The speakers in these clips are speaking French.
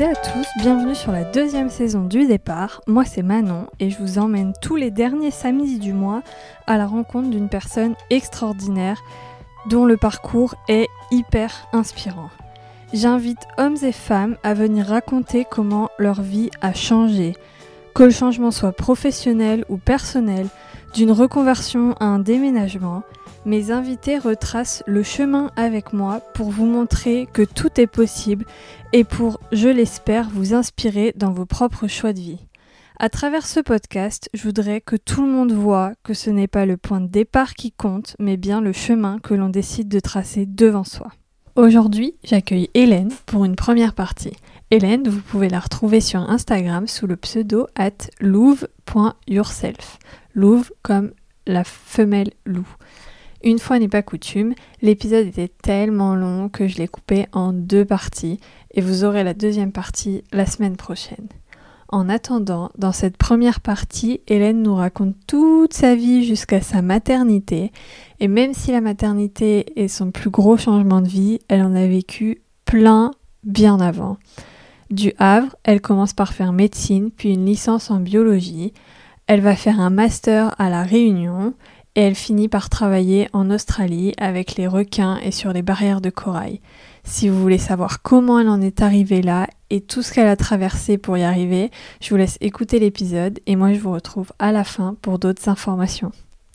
et à tous, bienvenue sur la deuxième saison du Départ. Moi c'est Manon et je vous emmène tous les derniers samedis du mois à la rencontre d'une personne extraordinaire dont le parcours est hyper inspirant. J'invite hommes et femmes à venir raconter comment leur vie a changé, que le changement soit professionnel ou personnel, d'une reconversion à un déménagement. Mes invités retracent le chemin avec moi pour vous montrer que tout est possible et pour, je l'espère, vous inspirer dans vos propres choix de vie. À travers ce podcast, je voudrais que tout le monde voit que ce n'est pas le point de départ qui compte, mais bien le chemin que l'on décide de tracer devant soi. Aujourd'hui, j'accueille Hélène pour une première partie. Hélène, vous pouvez la retrouver sur Instagram sous le pseudo @louve.yourself. Louve comme la femelle loup. Une fois n'est pas coutume, l'épisode était tellement long que je l'ai coupé en 2 parties et vous aurez la deuxième partie la semaine prochaine. En attendant, dans cette première partie, Hélène nous raconte toute sa vie jusqu'à sa maternité et même si la maternité est son plus gros changement de vie, elle en a vécu plein bien avant. Du Havre, elle commence par faire médecine puis une licence en biologie. Elle va faire un master à La Réunion et elle finit par travailler en Australie avec les requins et sur les barrières de corail. Si vous voulez savoir comment elle en est arrivée là et tout ce qu'elle a traversé pour y arriver, je vous laisse écouter l'épisode et moi je vous retrouve à la fin pour d'autres informations.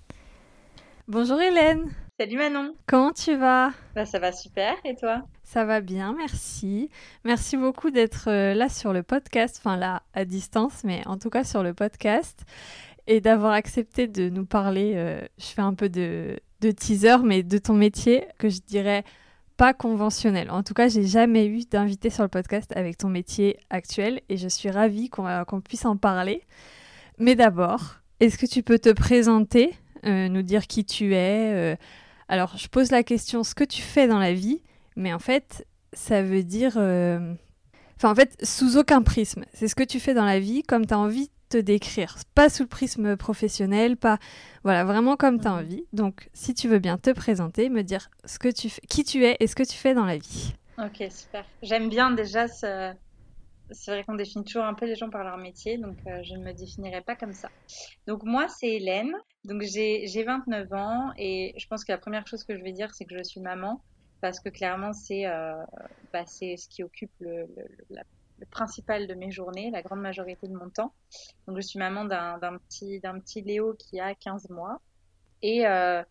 Bonjour Hélène. Salut Manon. Comment tu vas ? Ça va super, et toi ? Ça va bien, merci. Merci beaucoup d'être là sur le podcast, enfin là à distance, mais en tout cas sur le podcast. Et d'avoir accepté de nous parler, je fais un peu de teaser, mais de ton métier que je dirais pas conventionnel. En tout cas, j'ai jamais eu d'invité sur le podcast avec ton métier actuel et je suis ravie qu'on puisse en parler. Mais d'abord, est-ce que tu peux te présenter, nous dire qui tu es Alors, je pose la question, ce que tu fais dans la vie, mais en fait, ça veut dire... Enfin, en fait, sous aucun prisme. C'est ce que tu fais dans la vie, comme tu as envie de te décrire. Pas sous le prisme professionnel, pas... Voilà, vraiment comme tu as envie. Donc, si tu veux bien te présenter, me dire ce que tu fais, qui tu es et ce que tu fais dans la vie. Ok, super. J'aime bien déjà ce... C'est vrai qu'on définit toujours un peu les gens par leur métier, donc je ne me définirai pas comme ça. Donc moi, c'est Hélène. Donc j'ai 29 ans et je pense que la première chose que je vais dire, c'est que je suis maman. Parce que clairement, c'est ce qui occupe le principal de mes journées, la grande majorité de mon temps. Donc, je suis maman d'un petit Léo qui a 15 mois. Et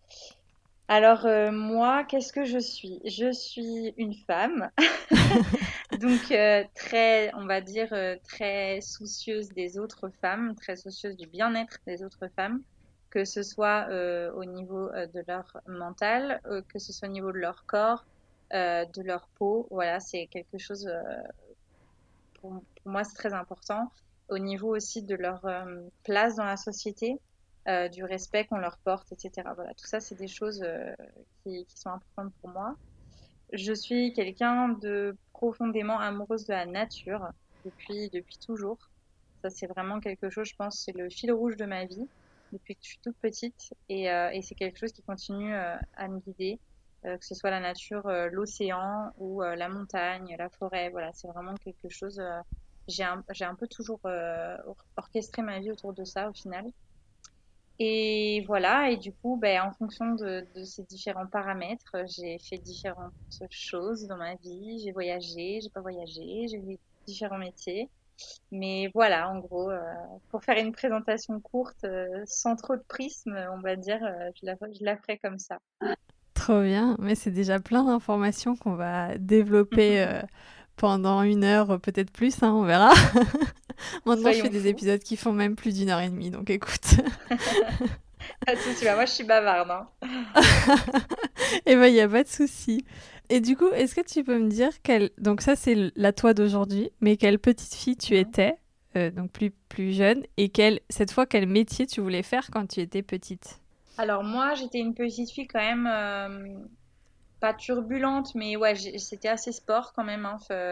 moi, qu'est-ce que je suis? Je suis une femme, donc très, on va dire, très soucieuse des autres femmes, très soucieuse du bien-être des autres femmes, que ce soit au niveau de leur mental, que ce soit au niveau de leur corps, de leur peau. Voilà, c'est quelque chose, pour moi, c'est très important. Au niveau aussi de leur place dans la société, du respect qu'on leur porte, etc. Voilà, tout ça, c'est des choses qui sont importantes pour moi. Je suis quelqu'un de profondément amoureuse de la nature depuis toujours. Ça, c'est vraiment quelque chose, je pense, c'est le fil rouge de ma vie depuis que je suis toute petite et c'est quelque chose qui continue à me guider, que ce soit la nature, l'océan ou la montagne, la forêt. Voilà, c'est vraiment quelque chose. J'ai un peu toujours orchestré ma vie autour de ça au final. Et voilà, et du coup, en fonction de ces différents paramètres, j'ai fait différentes choses dans ma vie. J'ai voyagé, j'ai pas voyagé, j'ai fait différents métiers. Mais voilà, en gros, pour faire une présentation courte, sans trop de prisme, on va dire, je la ferai comme ça. Trop bien, mais c'est déjà plein d'informations qu'on va développer pendant 1 heure, peut-être plus, hein, on verra. Maintenant, je fais des épisodes qui font même plus d'1 h 30, donc écoute. Pas de souci, moi je suis bavarde, hein. Eh ben, il n'y a pas de souci. Et du coup, est-ce que tu peux me dire donc ça c'est la toi d'aujourd'hui, mais quelle petite fille tu étais, donc plus jeune, et cette fois quel métier tu voulais faire quand tu étais petite? Alors moi, j'étais une petite fille quand même pas turbulente, mais ouais, c'était assez sport quand même, hein.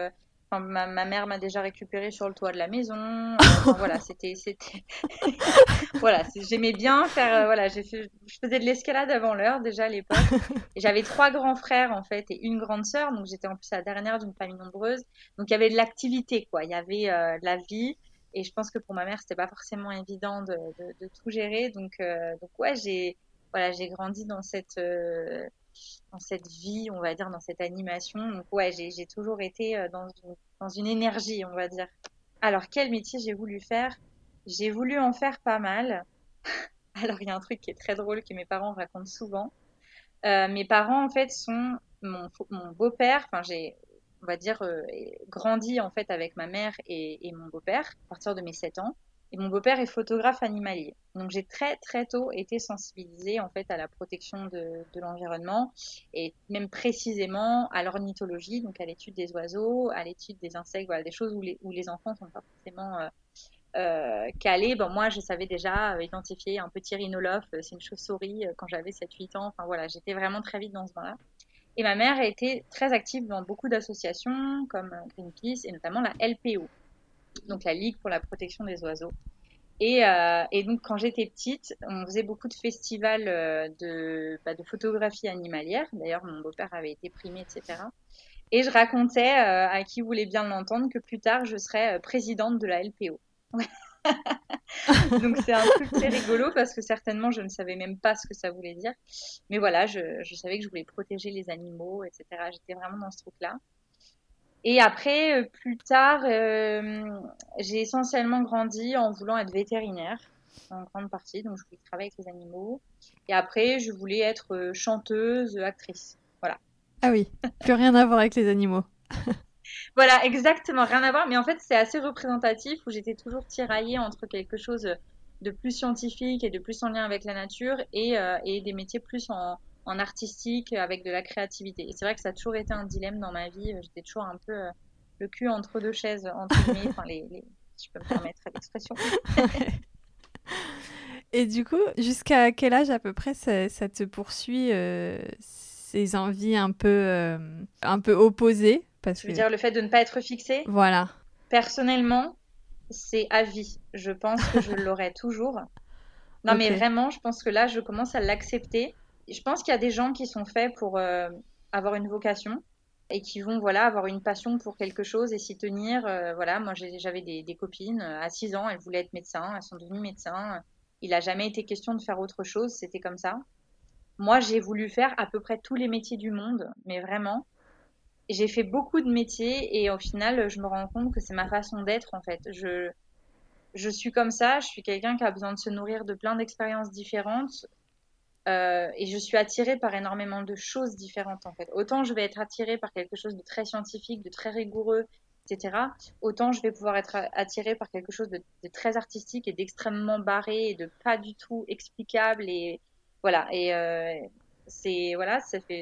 Enfin, ma mère m'a déjà récupéré sur le toit de la maison. Enfin voilà, c'était voilà, j'aimais bien faire voilà, je faisais de l'escalade avant l'heure déjà à l'époque. Et j'avais trois grands frères en fait et une grande sœur, donc j'étais en plus la dernière d'une famille nombreuse. Donc il y avait de l'activité quoi, il y avait de la vie. Et je pense que pour ma mère, c'était pas forcément évident de tout gérer. Donc ouais, j'ai grandi dans cette vie, on va dire, dans cette animation. Donc ouais, j'ai toujours été dans une énergie, on va dire. Alors, quel métier j'ai voulu faire? J'ai voulu en faire pas mal. Alors, il y a un truc qui est très drôle que mes parents racontent souvent. Mes parents, en fait, sont mon beau-père. Enfin, j'ai, on va dire, grandi en fait avec ma mère et mon beau-père à partir de mes 7 ans. Et mon beau-père est photographe animalier. Donc, j'ai très très tôt été sensibilisée en fait à la protection de l'environnement et même précisément à l'ornithologie, donc à l'étude des oiseaux, à l'étude des insectes, voilà, des choses où les enfants sont pas forcément calés. Bon, moi, je savais déjà identifier un petit rhinolophe, c'est une chauve-souris quand j'avais 7 8 ans. Enfin voilà, j'étais vraiment très vite dans ce bain-là. Et ma mère a été très active dans beaucoup d'associations comme Greenpeace et notamment la LPO, donc la Ligue pour la protection des oiseaux. Et donc quand j'étais petite, on faisait beaucoup de festivals de photographie animalière. D'ailleurs, mon beau-père avait été primé, etc. Et je racontais à qui voulait bien l'entendre que plus tard, je serais présidente de la LPO. Donc c'est un truc très rigolo parce que certainement je ne savais même pas ce que ça voulait dire. Mais voilà, je savais que je voulais protéger les animaux, etc. J'étais vraiment dans ce truc-là. Et après, plus tard, j'ai essentiellement grandi en voulant être vétérinaire, en grande partie. Donc je voulais travailler avec les animaux. Et après, je voulais être chanteuse, actrice. Voilà. Ah oui, plus rien à voir avec les animaux. Voilà, exactement, rien à voir. Mais en fait, c'est assez représentatif où j'étais toujours tiraillée entre quelque chose de plus scientifique et de plus en lien avec la nature et des métiers plus en artistique avec de la créativité. Et c'est vrai que ça a toujours été un dilemme dans ma vie. J'étais toujours un peu le cul entre deux chaises, entre guillemets, enfin, si je peux me permettre l'expression. Ouais. Et du coup, jusqu'à quel âge à peu près ça te poursuit ces envies un peu opposées parce Tu veux que dire le fait de ne pas être fixée? voilà. Personnellement, c'est à vie. Je pense que je l'aurai toujours. Non, mais Ok. vraiment, je pense que là, je commence à l'accepter. Je pense qu'il y a des gens qui sont faits pour avoir une vocation et qui vont, voilà, avoir une passion pour quelque chose et s'y tenir. Voilà, moi, j'avais des copines à 6 ans, elles voulaient être médecins, elles sont devenues médecins. Il n'a jamais été question de faire autre chose, c'était comme ça. Moi, j'ai voulu faire à peu près tous les métiers du monde, mais vraiment. J'ai fait beaucoup de métiers et au final, je me rends compte que c'est ma façon d'être en fait. Je suis comme ça, je suis quelqu'un qui a besoin de se nourrir de plein d'expériences différentes et je suis attirée par énormément de choses différentes en fait. Autant je vais être attirée par quelque chose de très scientifique, de très rigoureux, etc. Autant je vais pouvoir être attirée par quelque chose de très artistique et d'extrêmement barré et de pas du tout explicable et voilà. Et c'est voilà,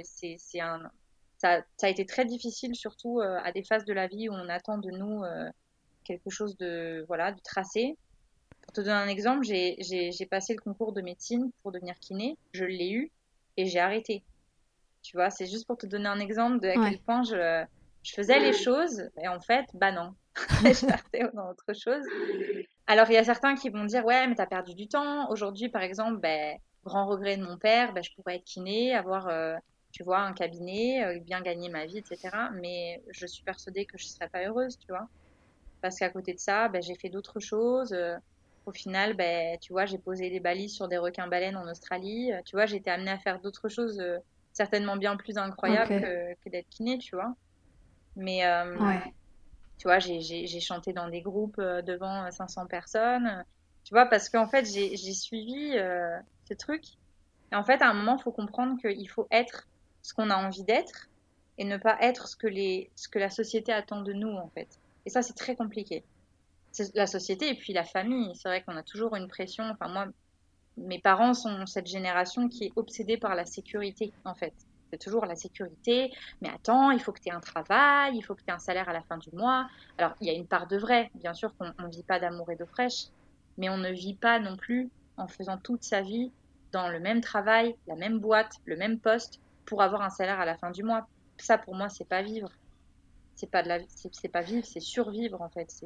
ça a été très difficile surtout à des phases de la vie où on attend de nous quelque chose de voilà, de tracé. Pour te donner un exemple, j'ai passé le concours de médecine pour devenir kiné, je l'ai eu et j'ai arrêté. Tu vois, c'est juste pour te donner un exemple de à Ouais. quel point je faisais les choses et en fait, bah non, je partais dans autre chose. Alors il y a certains qui vont dire ouais, mais t'as perdu du temps. Aujourd'hui, par exemple, ben, grand regret de mon père, ben, je pourrais être kiné, avoir tu vois, un cabinet, bien gagner ma vie, etc. Mais je suis persuadée que je serais pas heureuse, tu vois. Parce qu'à côté de ça, ben, j'ai fait d'autres choses. Au final, ben, tu vois, j'ai posé des balises sur des requins-baleines en Australie. Tu vois, j'ai été amenée à faire d'autres choses certainement bien plus Ok. incroyables que d'être kiné, tu vois. Mais Ouais. tu vois, j'ai chanté dans des groupes devant 500 personnes. Tu vois, parce qu'en fait, j'ai suivi ce truc. Et en fait, à un moment, il faut comprendre qu'il faut être ce qu'on a envie d'être et ne pas être ce que la société attend de nous, en fait. Et ça, c'est très compliqué. C'est la société et puis la famille. C'est vrai qu'on a toujours une pression. Enfin, moi, mes parents sont cette génération qui est obsédée par la sécurité, en fait. C'est toujours la sécurité. Mais attends, il faut que tu aies un travail, il faut que tu aies un salaire à la fin du mois. Alors, il y a une part de vrai. Bien sûr qu'on ne vit pas d'amour et d'eau fraîche, mais on ne vit pas non plus en faisant toute sa vie dans le même travail, la même boîte, le même poste pour avoir un salaire à la fin du mois. Ça, pour moi, c'est pas vivre. c'est pas c'est pas vivre, c'est survivre en fait.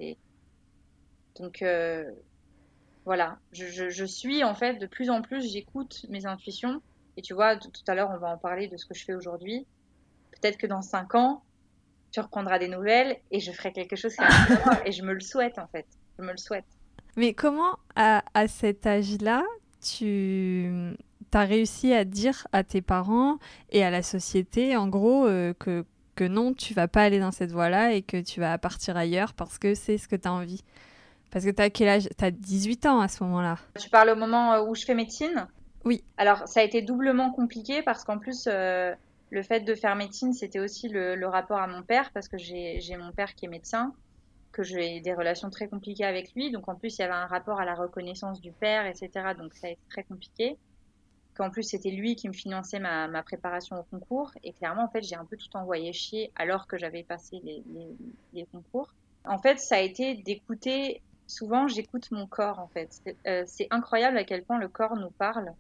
Donc voilà, je suis en fait de plus en plus, j'écoute mes intuitions. Et tu vois, tout à l'heure, on va en parler de ce que je fais aujourd'hui. Peut-être que dans 5 ans, tu reprendras des nouvelles et je ferai quelque chose qui n'a rien à voir. Et je me le souhaite en fait. Je me le souhaite. Mais comment, à cet âge-là, tu as réussi à dire à tes parents et à la société, en gros, que non, tu vas pas aller dans cette voie-là et que tu vas partir ailleurs parce que c'est ce que tu as envie? Parce que tu as quel âge? Tu as 18 ans à ce moment-là. Tu parles au moment où je fais médecine. Oui. Alors, ça a été doublement compliqué parce qu'en plus, le fait de faire médecine, c'était aussi le rapport à mon père parce que j'ai mon père qui est médecin, que j'ai des relations très compliquées avec lui. Donc, en plus, il y avait un rapport à la reconnaissance du père, etc. Donc, ça a été très compliqué. Qu'en plus, c'était lui qui me finançait ma préparation au concours. Et clairement, en fait, j'ai un peu tout envoyé chier alors que j'avais passé les concours. En fait, ça a été d'écouter. Souvent, j'écoute mon corps, en fait. C'est incroyable à quel point le corps nous parle.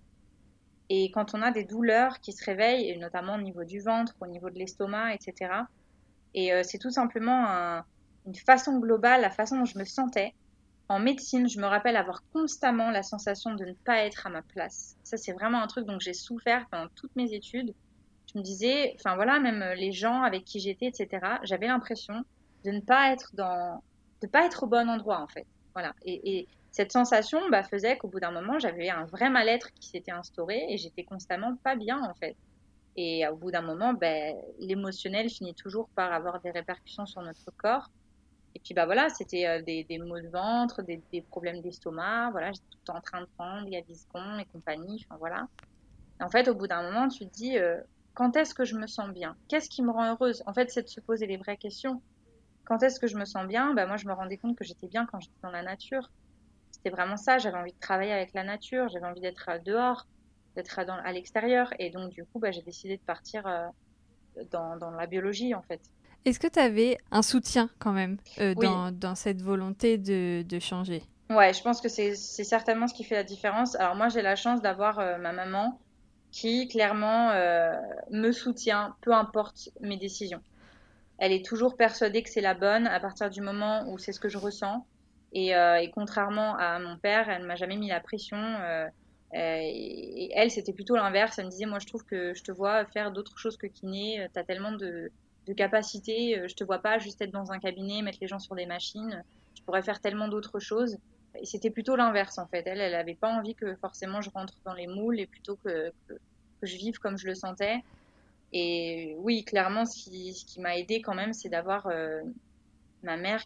Et quand on a des douleurs qui se réveillent, et notamment au niveau du ventre, au niveau de l'estomac, etc. Et c'est tout simplement une façon globale, la façon dont je me sentais. En médecine, je me rappelle avoir constamment la sensation de ne pas être à ma place. Ça, c'est vraiment un truc dont j'ai souffert pendant toutes mes études. Je me disais, enfin voilà, même les gens avec qui j'étais, etc. J'avais l'impression de ne pas être de pas être au bon endroit en fait. Voilà. Et cette sensation, bah, faisait qu'au bout d'un moment, j'avais un vrai mal-être qui s'était instauré et j'étais constamment pas bien en fait. Et au bout d'un moment, ben, l'émotionnel finit toujours par avoir des répercussions sur notre corps. Et puis bah voilà, c'était des maux de ventre, des problèmes d'estomac, voilà, j'étais tout le temps en train de prendre des Gaviscon et compagnie, enfin voilà. Et en fait, au bout d'un moment, tu te dis, quand est-ce que je me sens bien? Qu'est-ce qui me rend heureuse? En fait, c'est de se poser les vraies questions. Quand est-ce que je me sens bien? Bah moi, je me rendais compte que j'étais bien quand j'étais dans la nature. C'était vraiment ça, j'avais envie de travailler avec la nature, j'avais envie d'être dehors, d'être à l'extérieur. Et donc, du coup, bah, j'ai décidé de partir dans la biologie, en fait. Est-ce que tu avais un soutien quand même Oui, dans cette volonté de changer? ouais, je pense que c'est certainement ce qui fait la différence. Alors moi, j'ai la chance d'avoir ma maman qui clairement me soutient, peu importe mes décisions. Elle est toujours persuadée que c'est la bonne à partir du moment où c'est ce que je ressens. Et contrairement à mon père, elle ne m'a jamais mis la pression. Et elle, c'était plutôt l'inverse. Elle me disait, moi, je trouve que je te vois faire d'autres choses que kiné. Tu as tellement de capacités. Je te vois pas juste être dans un cabinet, mettre les gens sur des machines. Tu pourrais faire tellement d'autres choses. Et c'était plutôt l'inverse, en fait. Elle avait pas envie que forcément je rentre dans les moules et plutôt que je vive comme je le sentais. Et oui, clairement, ce qui m'a aidé quand même, c'est d'avoir ma mère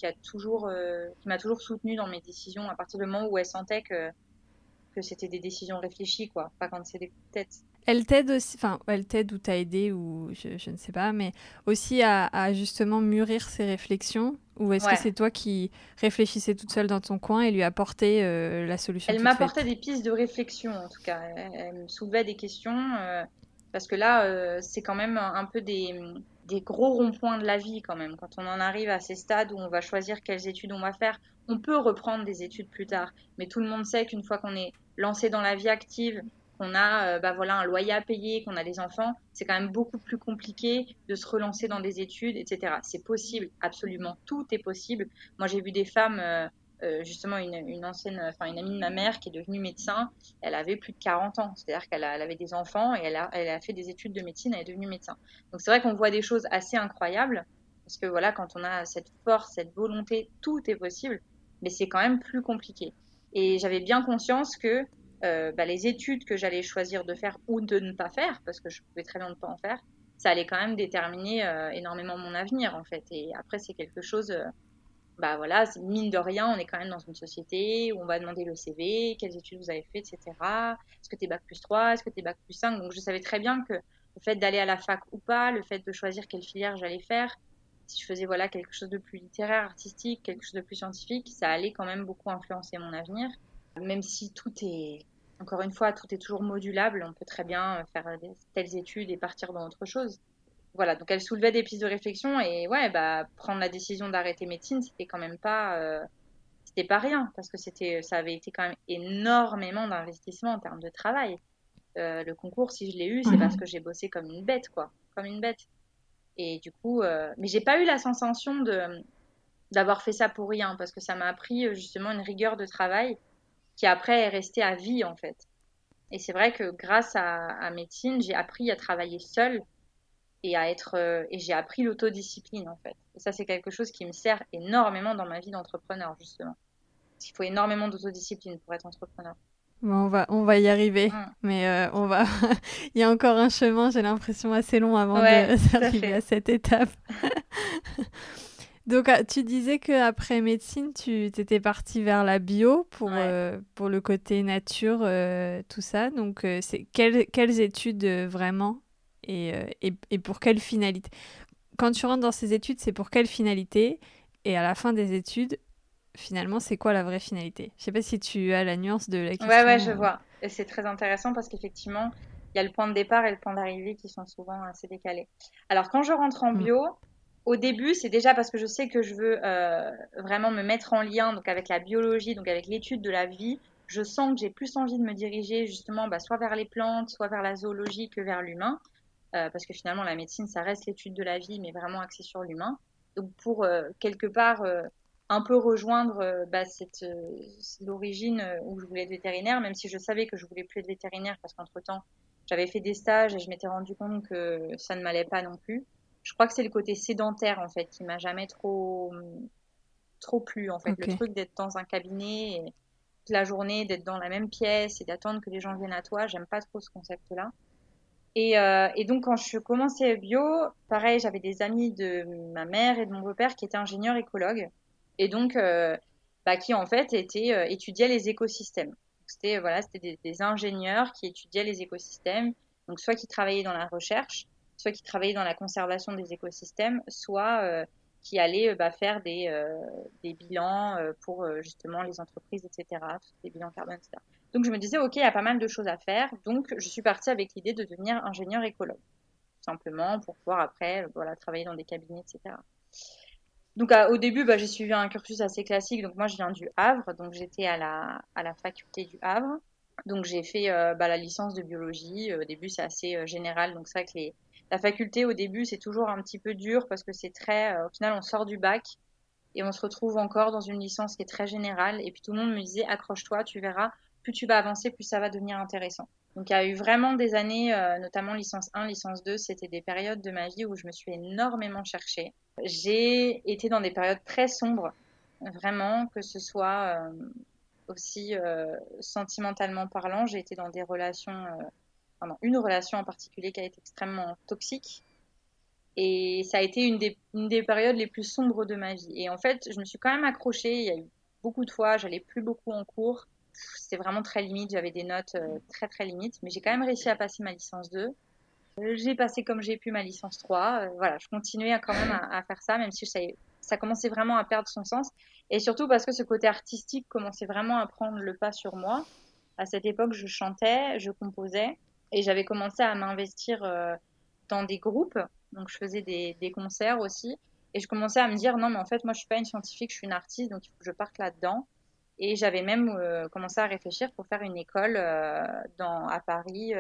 qui m'a toujours soutenue dans mes décisions à partir du moment où elle sentait que c'était des décisions réfléchies, quoi, pas quand c'est des coups de tête. Elle t'aide aussi, enfin, elle t'aide ou t'a aidé, ou je ne sais pas, mais aussi à justement mûrir ses réflexions, ou est-ce que Ouais. c'est toi qui réfléchissais toute seule dans ton coin et lui apportais la solution Elle toute m'apportait faite? des pistes de réflexion, en tout cas. Elle me soulevait des questions, parce que là, c'est quand même un peu des gros ronds-points de la vie, quand même. Quand on en arrive à ces stades où on va choisir quelles études on va faire, on peut reprendre des études plus tard. Mais tout le monde sait qu'une fois qu'on est lancé dans la vie active, qu'on a bah voilà, un loyer à payer, qu'on a des enfants, c'est quand même beaucoup plus compliqué de se relancer dans des études, etc. C'est possible, absolument, tout est possible. Moi, j'ai vu des femmes justement une ancienne, enfin une amie de ma mère qui est devenue médecin, elle avait plus de 40 ans, c'est-à-dire elle avait des enfants et elle a fait des études de médecine, elle est devenue médecin. Donc c'est vrai qu'on voit des choses assez incroyables, parce que voilà, quand on a cette force, cette volonté, tout est possible, mais c'est quand même plus compliqué. Et j'avais bien conscience que bah, les études que j'allais choisir de faire ou de ne pas faire, parce que je pouvais très bien ne pas en faire, ça allait quand même déterminer énormément mon avenir en fait. Et après, c'est quelque chose bah voilà, mine de rien, on est quand même dans une société où on va demander le CV, quelles études vous avez fait, etc. Est-ce que t'es bac plus 3, est-ce que t'es bac plus 5? Donc je savais très bien que le fait d'aller à la fac ou pas, le fait de choisir quelle filière j'allais faire, si je faisais voilà quelque chose de plus littéraire, artistique, quelque chose de plus scientifique, ça allait quand même beaucoup influencer mon avenir. Même si tout est, encore une fois, tout est toujours modulable, on peut très bien faire telles études et partir dans autre chose. Voilà, donc elle soulevait des pistes de réflexion et ouais, bah prendre la décision d'arrêter médecine, c'était pas rien parce que ça avait été quand même énormément d'investissement en termes de travail. Le concours, si je l'ai eu, c'est parce que j'ai bossé comme une bête, quoi, comme une bête. Et du coup, mais j'ai pas eu la sensation d'avoir fait ça pour rien, parce que ça m'a appris justement une rigueur de travail qui après est restée à vie en fait. Et c'est vrai que grâce à médecine, j'ai appris à travailler seule et j'ai appris l'autodiscipline en fait. Et ça, c'est quelque chose qui me sert énormément dans ma vie d'entrepreneur justement. Parce qu'il faut énormément d'autodiscipline pour être entrepreneur. Bon, on va y arriver, Mm. mais il y a encore un chemin, j'ai l'impression, assez long avant Ouais, tout à d'arriver fait. à cette étape. Donc, tu disais qu'après médecine, tu t'étais partie vers la bio Ouais. pour le côté nature, tout ça. Donc, c'est quelles études vraiment et pour quelle finalité? Quand tu rentres dans ces études, c'est pour quelle finalité? Et à la fin des études, finalement, c'est quoi la vraie finalité? Je sais pas si tu as la nuance de la Ouais, ouais, je question. vois. Et c'est très intéressant parce qu'effectivement, il y a le point de départ et le point d'arrivée qui sont souvent assez décalés. Alors, quand je rentre en Mm. bio, au début, c'est déjà parce que je sais que je veux vraiment me mettre en lien donc avec la biologie, donc avec l'étude de la vie. Je sens que j'ai plus envie de me diriger justement soit vers les plantes, soit vers la zoologie que vers l'humain. Parce que finalement, la médecine, ça reste l'étude de la vie, mais vraiment axée sur l'humain. Donc, pour quelque part un peu rejoindre l'origine où je voulais être vétérinaire, même si je savais que je voulais plus être vétérinaire parce qu'entre-temps, j'avais fait des stages et je m'étais rendu compte que ça ne m'allait pas non plus. Je crois que c'est le côté sédentaire en fait qui m'a jamais trop plu en fait. Le Ok. truc d'être dans un cabinet et toute la journée, d'être dans la même pièce et d'attendre que les gens viennent à toi, j'aime pas trop ce concept-là. Et donc, quand je commençais bio, pareil, j'avais des amis de ma mère et de mon beau-père qui étaient ingénieurs écologues. Et donc, qui en fait étudiaient les écosystèmes. C'était voilà, c'était des ingénieurs qui étudiaient les écosystèmes. Donc, soit qui travaillaient dans la recherche, soit qui travaillaient dans la conservation des écosystèmes, soit qui allaient faire des bilans pour justement les entreprises, etc., des bilans carbone, etc. Donc je me disais, ok, il y a pas mal de choses à faire. Donc je suis partie avec l'idée de devenir ingénieur écologue, tout simplement pour pouvoir après voilà, travailler dans des cabinets, etc. Donc au début, j'ai suivi un cursus assez classique. Donc moi, je viens du Havre, donc j'étais à la faculté du Havre. Donc j'ai fait la licence de biologie. Au début, c'est assez général. Donc c'est vrai que la faculté, au début, c'est toujours un petit peu dur parce que c'est très... au final, on sort du bac et on se retrouve encore dans une licence qui est très générale. Et puis tout le monde me disait, accroche-toi, tu verras, plus tu vas avancer, plus ça va devenir intéressant. Donc il y a eu vraiment des années, notamment licence 1, licence 2, c'était des périodes de ma vie où je me suis énormément cherchée. J'ai été dans des périodes très sombres, vraiment, que ce soit aussi sentimentalement parlant. J'ai été dans des relations, une relation en particulier qui a été extrêmement toxique. Et ça a été une des périodes les plus sombres de ma vie. Et en fait, je me suis quand même accrochée. Il y a eu beaucoup de fois, j'allais plus beaucoup en cours. C'était vraiment très limite. J'avais des notes très très limites. Mais j'ai quand même réussi à passer ma licence 2. J'ai passé comme j'ai pu ma licence 3. Voilà, je continuais quand même à faire ça, même si ça commençait vraiment à perdre son sens. Et surtout parce que ce côté artistique commençait vraiment à prendre le pas sur moi. À cette époque, je chantais, je composais et j'avais commencé à m'investir dans des groupes. Donc, je faisais des concerts aussi. Et je commençais à me dire, non, mais en fait, moi, je suis pas une scientifique, je suis une artiste, donc il faut que je parte là-dedans. Et j'avais même commencé à réfléchir pour faire une école à Paris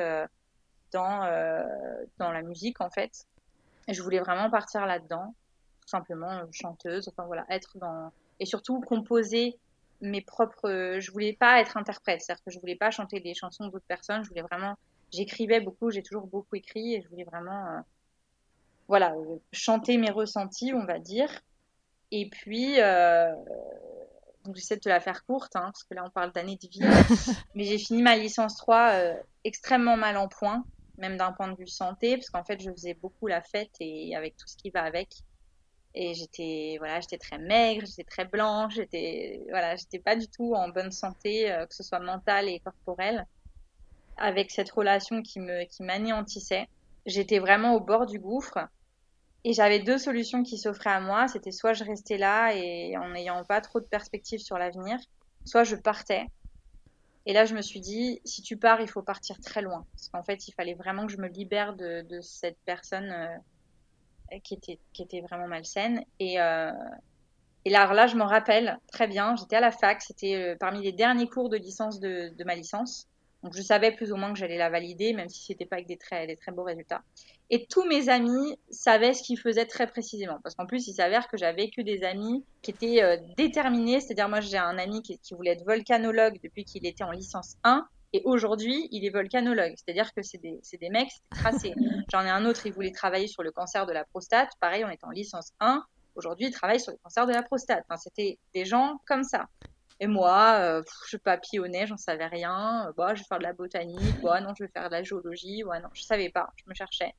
dans la musique, en fait. Et je voulais vraiment partir là-dedans, tout simplement chanteuse, enfin voilà, être dans... Et surtout composer mes propres... je voulais pas être interprète, c'est-à-dire que je voulais pas chanter des chansons d'autres personnes, je voulais vraiment... J'écrivais beaucoup, j'ai toujours beaucoup écrit et je voulais vraiment voilà, chanter mes ressentis, on va dire. Et puis, donc j'essaie de te la faire courte, hein, parce que là on parle d'années de vie. Mais j'ai fini ma licence 3 extrêmement mal en point, même d'un point de vue santé, parce qu'en fait je faisais beaucoup la fête et avec tout ce qui va avec. Et j'étais très maigre, j'étais très blanche, j'étais pas du tout en bonne santé, que ce soit mentale et corporelle, avec cette relation qui m'anéantissait. J'étais vraiment au bord du gouffre. Et j'avais deux solutions qui s'offraient à moi. C'était soit je restais là et en n'ayant pas trop de perspectives sur l'avenir, soit je partais. Et là, je me suis dit, si tu pars, il faut partir très loin. Parce qu'en fait, il fallait vraiment que je me libère de cette personne qui était vraiment malsaine. Et là, alors là, je m'en rappelle très bien. J'étais à la fac. C'était parmi les derniers cours de licence de ma licence. Donc, je savais plus ou moins que j'allais la valider, même si c'était pas avec des très beaux résultats. Et tous mes amis savaient ce qu'ils faisaient très précisément. Parce qu'en plus, il s'avère que j'avais que des amis qui étaient déterminés. C'est-à-dire, moi, j'ai un ami qui voulait être volcanologue depuis qu'il était en licence 1. Et aujourd'hui, il est volcanologue. C'est-à-dire que c'est des mecs, c'est tracé. J'en ai un autre, il voulait travailler sur le cancer de la prostate. Pareil, on était en licence 1. Aujourd'hui, il travaille sur le cancer de la prostate. Enfin, c'était des gens comme ça. Et moi, je papillonnais, j'en savais rien. Bah, je vais faire de la botanique. Bah, non, je vais faire de la géologie. Ouais, non, je savais pas. Je me cherchais.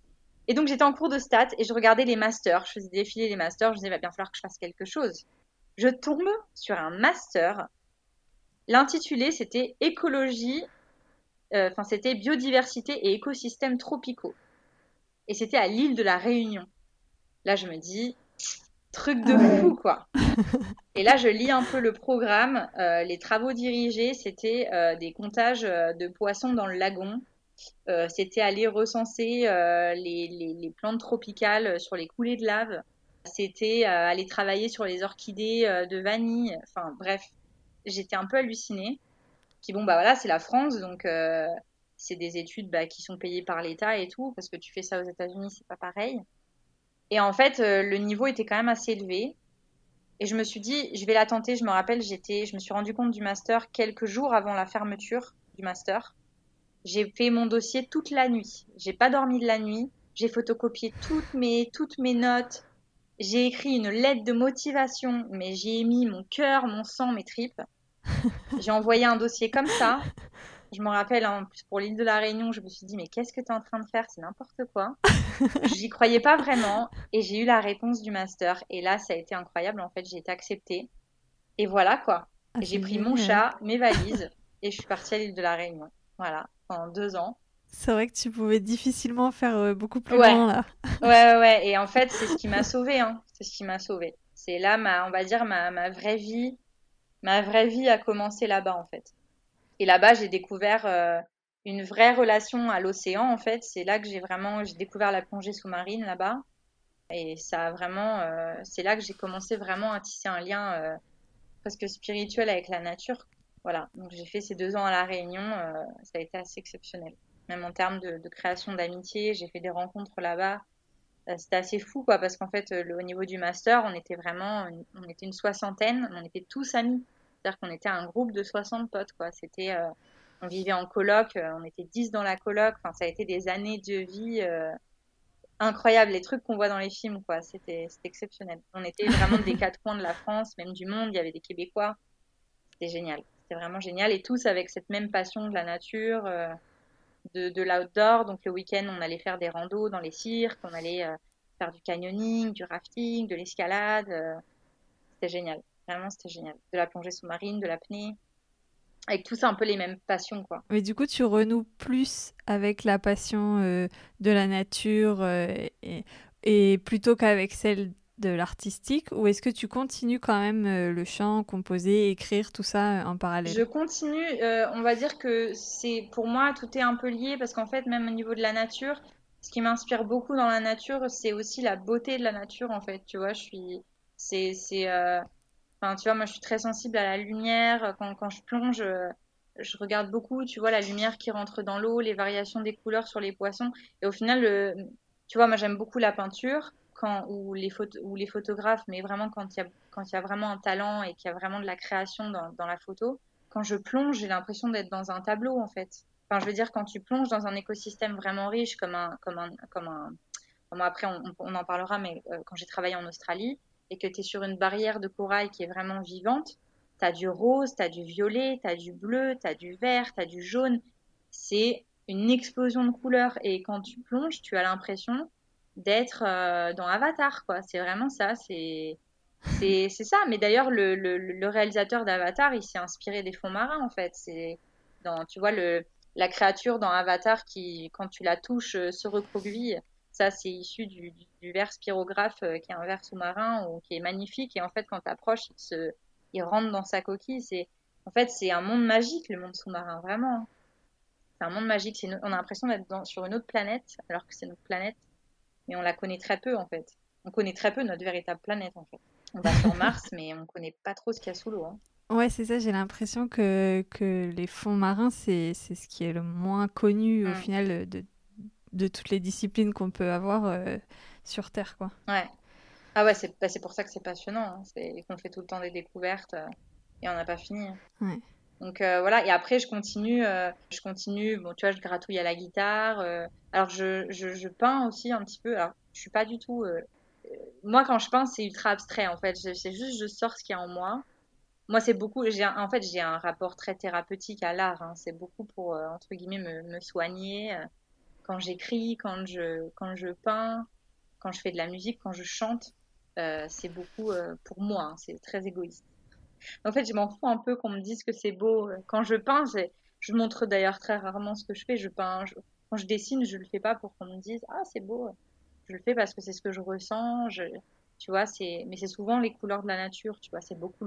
Et donc, j'étais en cours de stats et je regardais les masters. Je faisais défiler les masters. Je disais, il va bien falloir que je fasse quelque chose. Je tombe sur un master. L'intitulé, c'était écologie, enfin, c'était biodiversité et écosystèmes tropicaux. Et c'était à l'île de la Réunion. Là, je me dis, truc de fou, quoi. Et là, je lis un peu le programme. Les travaux dirigés, c'était des comptages de poissons dans le lagon. C'était aller recenser les plantes tropicales sur les coulées de lave. C'était aller travailler sur les orchidées de vanille. Enfin, bref, j'étais un peu hallucinée. Puis bon, bah voilà, c'est la France, donc c'est des études qui sont payées par l'État et tout, parce que tu fais ça aux États-Unis, c'est pas pareil. Et en fait, le niveau était quand même assez élevé. Et je me suis dit, je vais la tenter. Je me rappelle, je me suis rendu compte du master quelques jours avant la fermeture du master. J'ai fait mon dossier toute la nuit. J'ai pas dormi de la nuit. J'ai photocopié toutes mes notes. J'ai écrit une lettre de motivation, mais j'y ai mis mon cœur, mon sang, mes tripes. J'ai envoyé un dossier comme ça. Je me rappelle, en plus pour l'île de la Réunion, je me suis dit, mais qu'est-ce que tu es en train de faire? C'est n'importe quoi. J'y croyais pas vraiment et j'ai eu la réponse du master. Et là, ça a été incroyable. En fait, j'ai été acceptée. Et voilà quoi. Ah, Et j'ai c'est pris mon génial. chat, mes valises et je suis partie à l'île de la Réunion. Voilà, pendant 2 ans. C'est vrai que tu pouvais difficilement faire beaucoup plus Ouais, loin là. ouais. Et en fait, c'est ce qui m'a sauvée, hein. C'est ce qui m'a sauvée. C'est là, on va dire, ma vraie vie a commencé là-bas, en fait. Et là-bas, j'ai découvert une vraie relation à l'océan, en fait. C'est là que j'ai découvert la plongée sous-marine là-bas. Et ça a vraiment, c'est là que j'ai commencé vraiment à tisser un lien presque spirituel avec la nature. Voilà. Donc j'ai fait ces 2 ans à La Réunion, ça a été assez exceptionnel. Même en termes de création d'amitié, j'ai fait des rencontres là-bas. C'était assez fou, quoi, parce qu'en fait, au niveau du master, on était une soixantaine, on était tous amis. C'est-à-dire qu'on était un groupe de 60 potes, quoi. On vivait en coloc, on était 10 dans la coloc. Enfin, ça a été des années de vie incroyables, les trucs qu'on voit dans les films, quoi. C'était exceptionnel. On était vraiment des quatre coins de la France, même du monde. Il y avait des Québécois. C'était génial. C'était vraiment génial. Et tous avec cette même passion de la nature, de l'outdoor. Donc le week-end, on allait faire des randos dans les cirques, on allait faire du canyoning, du rafting, de l'escalade. C'était génial. Vraiment, c'était génial. De la plongée sous-marine, de l'apnée. Avec tous un peu les mêmes passions, quoi. Mais du coup, tu renoues plus avec la passion de la nature et plutôt qu'avec celle de l'artistique, ou est-ce que tu continues quand même le chant, composer, écrire, tout ça en Je parallèle? continue, on va dire que pour moi, tout est un peu lié parce qu'en fait, même au niveau de la nature, ce qui m'inspire beaucoup dans la nature, c'est aussi la beauté de la nature, en fait. Tu vois, enfin, tu vois, moi, je suis très sensible à la lumière. Quand je plonge, je regarde beaucoup, tu vois, la lumière qui rentre dans l'eau, les variations des couleurs sur les poissons. Et au final, tu vois, moi, j'aime beaucoup la peinture ou les photographes, mais vraiment quand il y a vraiment un talent et qu'il y a vraiment de la création dans la photo. Quand je plonge, j'ai l'impression d'être dans un tableau, en fait. Enfin, je veux dire, quand tu plonges dans un écosystème vraiment riche, comme après, on en parlera, mais quand j'ai travaillé en Australie, et que tu es sur une barrière de corail qui est vraiment vivante, tu as du rose, tu as du violet, tu as du bleu, tu as du vert, tu as du jaune. C'est une explosion de couleurs. Et quand tu plonges, tu as l'impression d'être dans Avatar, quoi. C'est vraiment ça. C'est ça. Mais d'ailleurs, le réalisateur d'Avatar, il s'est inspiré des fonds marins, en fait. Tu vois, la créature dans Avatar qui, quand tu la touches, se recroqueville. Ça, c'est issu du ver spirographe, qui est un ver sous-marin qui est magnifique. Et en fait, quand tu approches, il rentre dans sa coquille. En fait, c'est un monde magique, le monde sous-marin, vraiment. C'est un monde magique. On a l'impression d'être sur une autre planète, alors que c'est notre planète. Mais on la connaît très peu, en fait. On connaît très peu notre véritable planète, en fait. On va sur Mars, mais on connaît pas trop ce qu'il y a sous l'eau, hein. Ouais, c'est ça, j'ai l'impression que les fonds marins, c'est ce qui est le moins connu au Mm. final de toutes les disciplines qu'on peut avoir sur Terre, quoi. Ouais. Ah ouais, c'est pour ça que c'est passionnant, hein. C'est qu'on fait tout le temps des découvertes et on n'a pas fini, hein. Ouais. Donc voilà, et après je continue, bon tu vois, je gratouille à la guitare. Alors je peins aussi un petit peu. Alors je suis pas du tout. Moi quand je peins c'est ultra abstrait en fait. C'est juste je sors ce qu'il y a en moi. Moi c'est beaucoup. En fait j'ai un rapport très thérapeutique à l'art, hein. C'est beaucoup pour entre guillemets me soigner. Quand j'écris, quand je peins, quand je fais de la musique, quand je chante, c'est beaucoup pour moi, hein. C'est très égoïste. En fait, je m'en fous un peu qu'on me dise que c'est beau. Quand je peins, je montre d'ailleurs très rarement ce que je fais. Quand je dessine, je le fais pas pour qu'on me dise ah c'est beau. Je le fais parce que c'est ce que je ressens. Tu vois, mais c'est souvent les couleurs de la nature. Tu vois, c'est beaucoup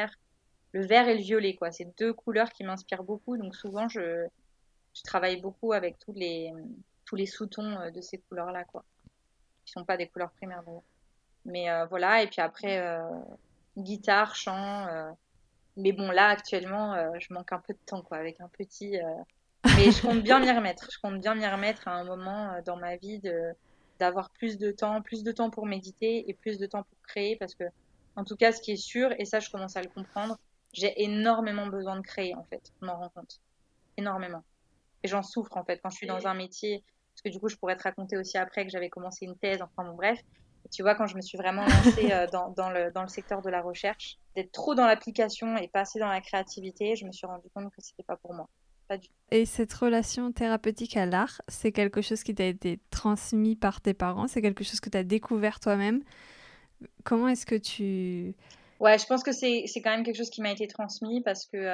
le vert et le violet quoi. C'est deux couleurs qui m'inspirent beaucoup. Donc souvent je travaille beaucoup avec tous les sous-tons de ces couleurs-là quoi, qui sont pas des couleurs primaires d'ailleurs. Mais voilà. Et puis après guitare, chant. Mais bon, là, actuellement, je manque un peu de temps, quoi, avec un petit. Mais je compte bien m'y remettre. Je compte bien m'y remettre à un moment dans ma vie d'avoir plus de temps pour méditer et plus de temps pour créer, parce que, en tout cas, ce qui est sûr, et ça, je commence à le comprendre, j'ai énormément besoin de créer, en fait. Je m'en rends compte. Énormément. Et j'en souffre, en fait, quand je suis dans un métier, parce que du coup, je pourrais te raconter aussi après que j'avais commencé une thèse, enfin bon, bref. Et tu vois, quand je me suis vraiment lancée dans le secteur de la recherche, d'être trop dans l'application et pas assez dans la créativité, je me suis rendu compte que c'était pas pour moi. Pas du tout. Et cette relation thérapeutique à l'art, c'est quelque chose qui t'a été transmis par tes parents? C'est quelque chose que tu as découvert toi-même? Comment est-ce que tu... Ouais, je pense que c'est quand même quelque chose qui m'a été transmis parce que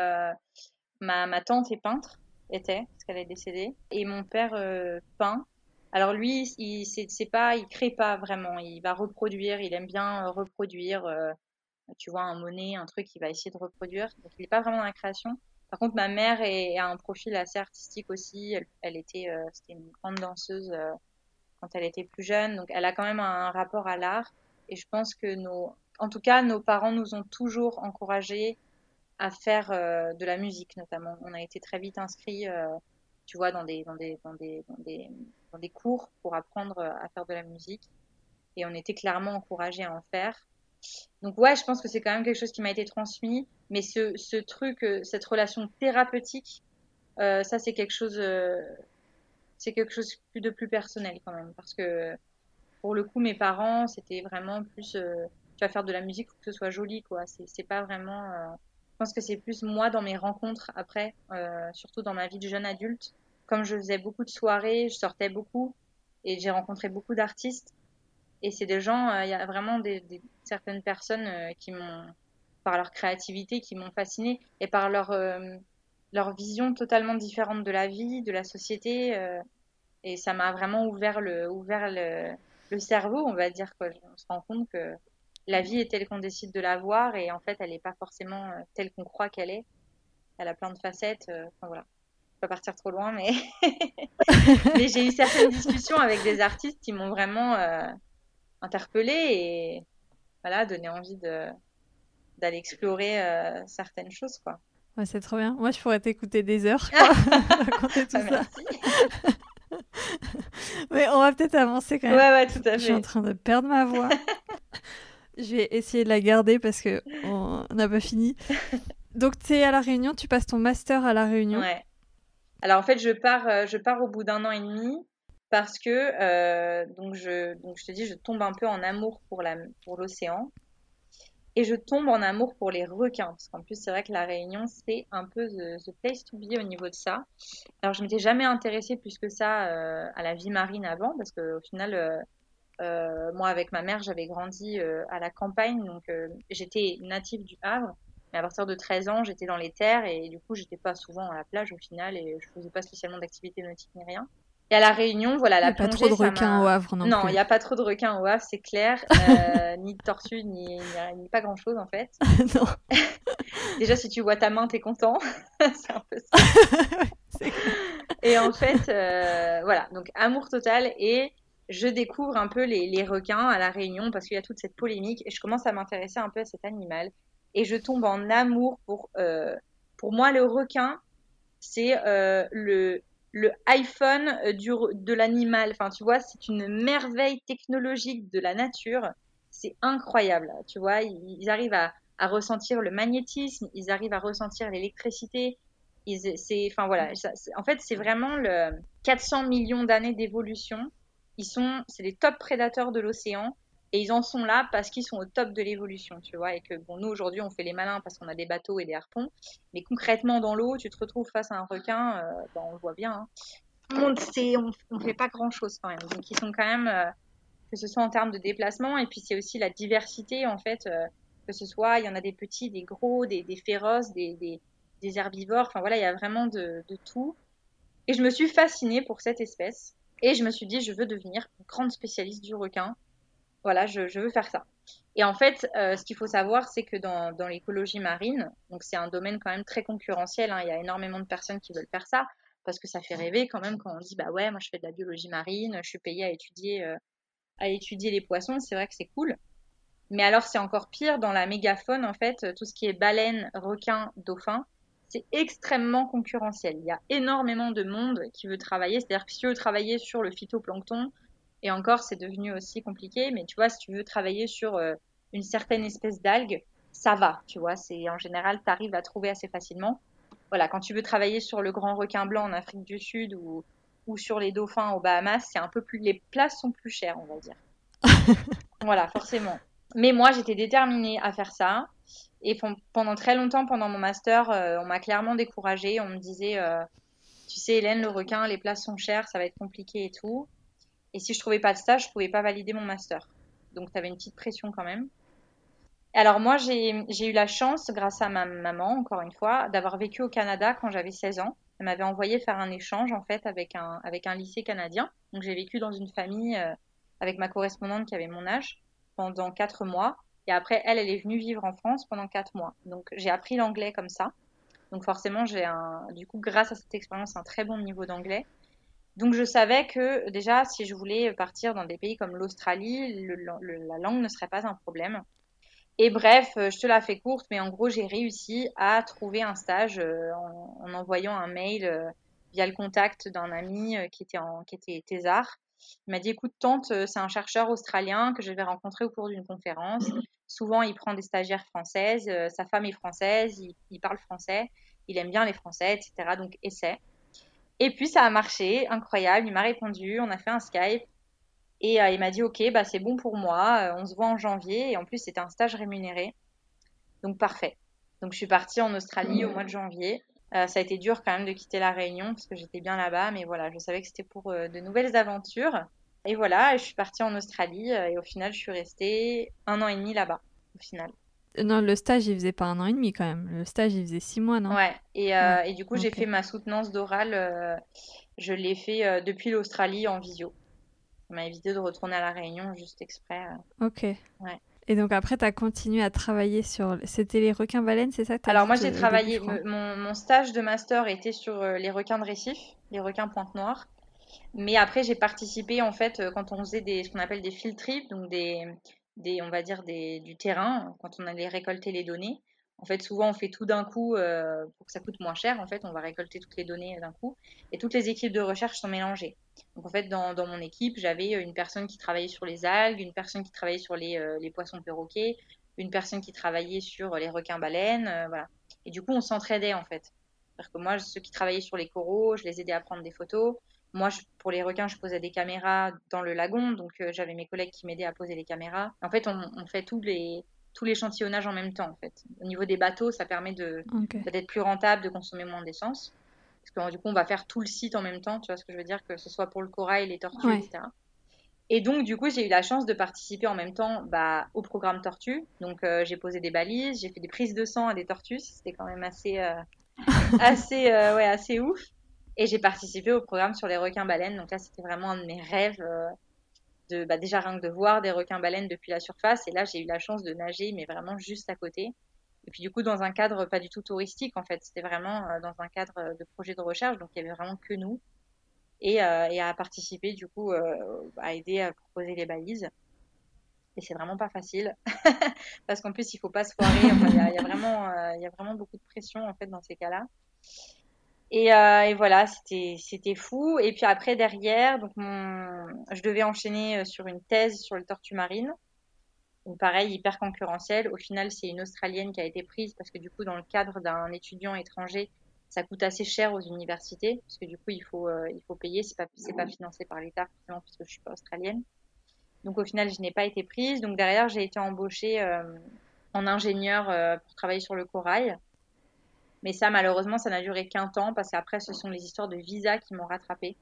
ma tante est peintre, parce qu'elle est décédée, et mon père peint. Alors lui, c'est pas, il crée pas vraiment, il va reproduire, il aime bien reproduire. Tu vois, un Monet, un truc, il va essayer de reproduire. Donc, il n'est pas vraiment dans la création. Par contre, ma mère a un profil assez artistique aussi. C'était une grande danseuse quand elle était plus jeune. Donc, elle a quand même un rapport à l'art. Et je pense que en tout cas, nos parents nous ont toujours encouragés à faire de la musique, notamment. On a été très vite inscrits, tu vois, dans des cours pour apprendre à faire de la musique. Et on était clairement encouragés à en faire. Donc ouais, je pense que c'est quand même quelque chose qui m'a été transmis, mais ce truc, cette relation thérapeutique, ça c'est quelque chose de plus personnel quand même, parce que pour le coup, mes parents, c'était vraiment plus, tu vas faire de la musique, faut que ce soit joli, quoi. C'est pas vraiment. Je pense que c'est plus moi dans mes rencontres après, surtout dans ma vie de jeune adulte, comme je faisais beaucoup de soirées, je sortais beaucoup et j'ai rencontré beaucoup d'artistes. Et c'est des gens, il y a vraiment certaines personnes qui m'ont, par leur créativité, qui m'ont fascinée et par leur vision totalement différente de la vie, de la société. Et ça m'a vraiment le cerveau, on va dire, quoi. On se rend compte que la vie est telle qu'on décide de la voir et en fait, elle n'est pas forcément telle qu'on croit qu'elle est. Elle a plein de facettes. Enfin voilà, je peux pas partir trop loin, mais mais j'ai eu certaines discussions avec des artistes qui m'ont vraiment interpellée et voilà, donné envie d'aller explorer certaines choses, quoi. Ouais, c'est trop bien. Moi, je pourrais t'écouter des heures, quoi, raconter tout Bah, ça. merci. Mais on va peut-être avancer quand Ouais, même. ouais, tout à Je suis en fait. train de perdre ma voix. Je vais essayer de la garder parce que on n'a pas fini. Donc, tu es à La Réunion, tu passes ton master à La Réunion. Ouais. Alors en fait, je pars au bout d'un an et demi parce que donc je te dis, je tombe un peu en amour pour l'océan et je tombe en amour pour les requins parce qu'en plus c'est vrai que la Réunion c'est un peu the place to be au niveau de ça. Alors je m'étais jamais intéressée plus que ça à la vie marine avant parce que au final moi avec ma mère j'avais grandi à la campagne donc j'étais native du Havre. Mais à partir de 13 ans, j'étais dans les terres et du coup, j'étais pas souvent à la plage au final et je faisais pas spécialement d'activité nautique ni rien. Et à La Réunion, voilà, Il n'y la a pas trop plongée, de ça requins au m'a... Havre non Non, il plus. n'y a pas trop de requins au Havre, c'est clair. Ni de tortues, ni pas grand-chose en fait. Non. Déjà, si tu vois ta main, t'es content. C'est un peu ça. C'est clair. Et en fait, voilà, donc amour total et je découvre un peu les requins à La Réunion parce qu'il y a toute cette polémique et je commence à m'intéresser un peu à cet animal. et je tombe en amour pour moi, le requin, c'est le iPhone de l'animal. Enfin, tu vois, c'est une merveille technologique de la nature. C'est incroyable. Tu vois, ils arrivent à ressentir le magnétisme, ils arrivent à ressentir l'électricité. Enfin voilà, en fait, c'est vraiment le 400 millions d'années d'évolution. C'est les top prédateurs de l'océan. Et ils en sont là parce qu'ils sont au top de l'évolution, tu vois. Et que, bon, nous, aujourd'hui, on fait les malins parce qu'on a des bateaux et des harpons. Mais concrètement, dans l'eau, tu te retrouves face à un requin, on le voit bien. Hein. On fait pas grand-chose quand même. Donc, ils sont quand même, que ce soit en termes de déplacement, et puis c'est aussi la diversité, en fait, que ce soit, il y en a des petits, des gros, des féroces, des herbivores. Enfin, voilà, il y a vraiment de tout. Et je me suis fascinée pour cette espèce. Et je me suis dit, je veux devenir une grande spécialiste du requin. Voilà, je veux faire ça. Et en fait, ce qu'il faut savoir, c'est que dans l'écologie marine, donc c'est un domaine quand même très concurrentiel, hein, il y a énormément de personnes qui veulent faire ça, parce que ça fait rêver quand même quand on dit, bah ouais, moi je fais de la biologie marine, je suis payée à étudier les poissons, c'est vrai que c'est cool. Mais alors c'est encore pire dans la mégafaune, en fait, tout ce qui est baleines, requins, dauphins, c'est extrêmement concurrentiel. Il y a énormément de monde qui veut travailler, c'est-à-dire que si tu veux travailler sur le phytoplancton, et encore c'est devenu aussi compliqué, mais tu vois, si tu veux travailler sur une certaine espèce d'algue, ça va, tu vois, c'est en général, tu arrives à trouver assez facilement. Voilà, quand tu veux travailler sur le grand requin blanc en Afrique du Sud ou sur les dauphins aux Bahamas, c'est un peu plus, les places sont plus chères, on va dire. Voilà, forcément. Mais moi, j'étais déterminée à faire ça. Et pendant très longtemps, pendant mon master, on m'a clairement découragée. On me disait, tu sais, Hélène, le requin, les places sont chères, ça va être compliqué et tout. Et si je trouvais pas de stage, je pouvais pas valider mon master. Donc, tu avais une petite pression quand même. Alors moi, j'ai eu la chance, grâce à ma maman, encore une fois, d'avoir vécu au Canada quand j'avais 16 ans. Elle m'avait envoyé faire un échange, en fait, avec un lycée canadien. Donc j'ai vécu dans une famille avec ma correspondante qui avait mon âge pendant 4 mois. Et après, elle est venue vivre en France pendant 4 mois. Donc j'ai appris l'anglais comme ça. Donc forcément, du coup, grâce à cette expérience, un très bon niveau d'anglais. Donc je savais que déjà, si je voulais partir dans des pays comme l'Australie, la langue ne serait pas un problème. Et bref, je te la fais courte, mais en gros, j'ai réussi à trouver un stage en envoyant un mail via le contact d'un ami qui était thésard. Il m'a dit, écoute, tante, c'est un chercheur australien que je vais rencontrer au cours d'une conférence. Souvent, il prend des stagiaires françaises, sa femme est française, il parle français, il aime bien les Français, etc. Donc, essaie. Et puis, ça a marché, incroyable. Il m'a répondu, on a fait un Skype. Et il m'a dit, OK, bah, c'est bon pour moi, on se voit en janvier. Et en plus, c'était un stage rémunéré. Donc, parfait. Donc, je suis partie en Australie au mois de janvier. Ça a été dur quand même de quitter la Réunion parce que j'étais bien là-bas. Mais voilà, je savais que c'était pour de nouvelles aventures. Et voilà, je suis partie en Australie et au final, je suis restée 1 an et demi là-bas, au final. Non, le stage, il faisait pas 1 an et demi quand même. Le stage, il faisait 6 mois, non? Ouais, Ouais, et du coup, j'ai ok. fait ma soutenance d'oral. Je l'ai fait depuis l'Australie en visio. Ça m'a évité de retourner à la Réunion juste exprès. Ok. Ouais. Et donc après, tu as continué à travailler sur... C'était les requins-baleines, c'est ça que tu as Alors dit moi j'ai au début, je travaillé, crois. mon stage de master était sur les requins de récif, les requins pointe-noire. Mais après j'ai participé en fait quand on faisait ce qu'on appelle des field trips, donc on va dire du terrain, quand on allait récolter les données. En fait souvent on fait tout d'un coup pour que ça coûte moins cher. En fait on va récolter toutes les données d'un coup et toutes les équipes de recherche sont mélangées. Donc en fait dans mon équipe j'avais une personne qui travaillait sur les algues, une personne qui travaillait sur les poissons perroquets, une personne qui travaillait sur les requins-baleines, voilà. Et du coup, on s'entraidait en fait. C'est-à-dire que moi, ceux qui travaillaient sur les coraux, je les aidais à prendre des photos. Moi, pour les requins, je posais des caméras dans le lagon, donc j'avais mes collègues qui m'aidaient à poser les caméras. En fait, on fait tout l'échantillonnage en même temps. En fait, au niveau des bateaux, ça permet Ok. d'être plus rentable, de consommer moins d'essence, parce que du coup, on va faire tout le site en même temps. Tu vois ce que je veux dire, que ce soit pour le corail, les tortues, Ouais. etc. Et donc, du coup, j'ai eu la chance de participer en même temps au programme Tortue. Donc, j'ai posé des balises, j'ai fait des prises de sang à des tortues. C'était quand même ouais, assez ouf. Et j'ai participé au programme sur les requins-baleines. Donc là, c'était vraiment un de mes rêves déjà rien que de voir des requins-baleines depuis la surface. Et là, j'ai eu la chance de nager, mais vraiment juste à côté. Et puis, du coup, dans un cadre pas du tout touristique, en fait. C'était vraiment dans un cadre de projet de recherche. Donc, il y avait vraiment que nous et à participer du coup à aider à proposer les balises. Et c'est vraiment pas facile. Parce qu'en plus, il faut pas se foirer. Enfin, il y a vraiment beaucoup de pression, en fait, dans ces cas-là. Et voilà, c'était fou. Et puis après, derrière, je devais enchaîner sur une thèse sur les tortues marines. Donc pareil, hyper concurrentielle. Au final, c'est une Australienne qui a été prise parce que du coup, dans le cadre d'un étudiant étranger, ça coûte assez cher aux universités parce que du coup, il faut payer. C'est pas financé par l'État forcément puisque je suis pas australienne. Donc au final, je n'ai pas été prise. Donc derrière, j'ai été embauchée en ingénieur pour travailler sur le corail. Mais ça, malheureusement, ça n'a duré qu'un temps parce qu'après, ce sont les histoires de visa qui m'ont rattrapée.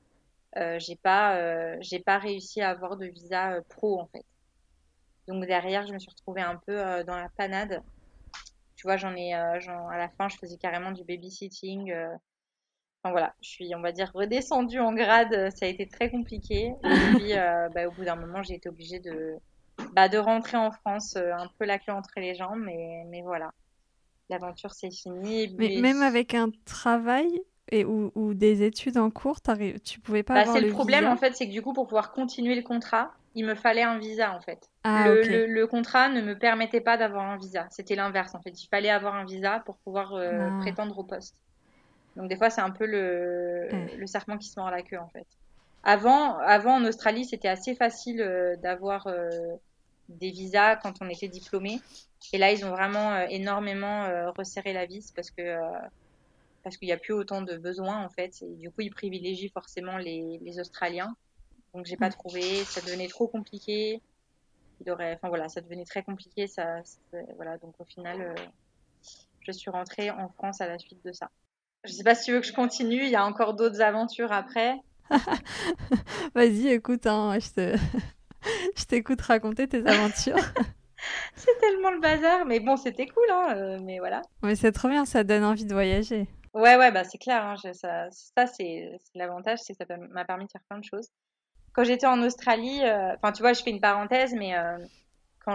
J'ai pas réussi à avoir de visa pro en fait. Donc derrière, je me suis retrouvée un peu dans la panade. Tu vois, à la fin, je faisais carrément du babysitting. Enfin voilà, je suis, on va dire, redescendue en grade. Ça a été très compliqué. Et puis, au bout d'un moment, j'ai été obligée de rentrer en France, un peu la queue entre les jambes. Mais voilà, l'aventure c'est fini. Mais même avec un travail ou des études en cours, tu pouvais pas avoir C'est le le problème en visa? fait, c'est que du coup, pour pouvoir continuer le contrat, il me fallait un visa en fait. Ah, ok. Le contrat ne me permettait pas d'avoir un visa. C'était l'inverse en fait. Il fallait avoir un visa pour pouvoir Ah, prétendre au poste. Donc des fois, c'est un peu ouais. le serpent qui se mord la queue en fait. Avant en Australie, c'était assez facile d'avoir des visas quand on était diplômé. Et là, ils ont vraiment énormément resserré la vis parce qu'il n'y a plus autant de besoins en fait. Et du coup, ils privilégient forcément les Australiens. Donc j'ai pas Mm. trouvé, ça devenait trop compliqué. Enfin voilà, ça devenait très compliqué. Voilà. Donc au final, je suis rentrée en France à la suite de ça. Je sais pas si tu veux que je continue. Il y a encore d'autres aventures après. Vas-y, écoute, hein, je t'écoute raconter tes aventures. C'est tellement le bazar, mais bon, c'était cool, hein. Mais voilà. Mais c'est trop bien, ça donne envie de voyager. Ouais, bah c'est clair. Hein, ça c'est l'avantage, c'est que m'a permis de faire plein de choses. Quand j'étais en Australie, enfin tu vois, je fais une parenthèse, mais quand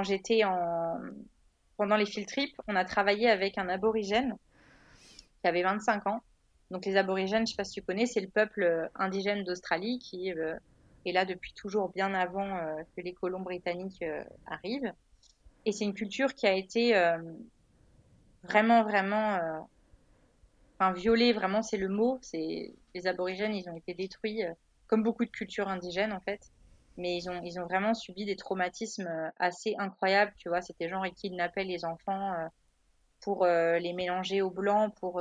pendant les field trips, on a travaillé avec un aborigène qui avait 25 ans. Donc les aborigènes, je sais pas si tu connais, c'est le peuple indigène d'Australie qui est là depuis toujours bien avant que les colons britanniques arrivent. Et c'est une culture qui a été vraiment, enfin violée, vraiment c'est le mot. Les aborigènes, ils ont été détruits comme beaucoup de cultures indigènes en fait. Mais ils ont vraiment subi des traumatismes assez incroyables, tu vois. C'était genre, ils kidnappaient les enfants pour les mélanger aux blancs, pour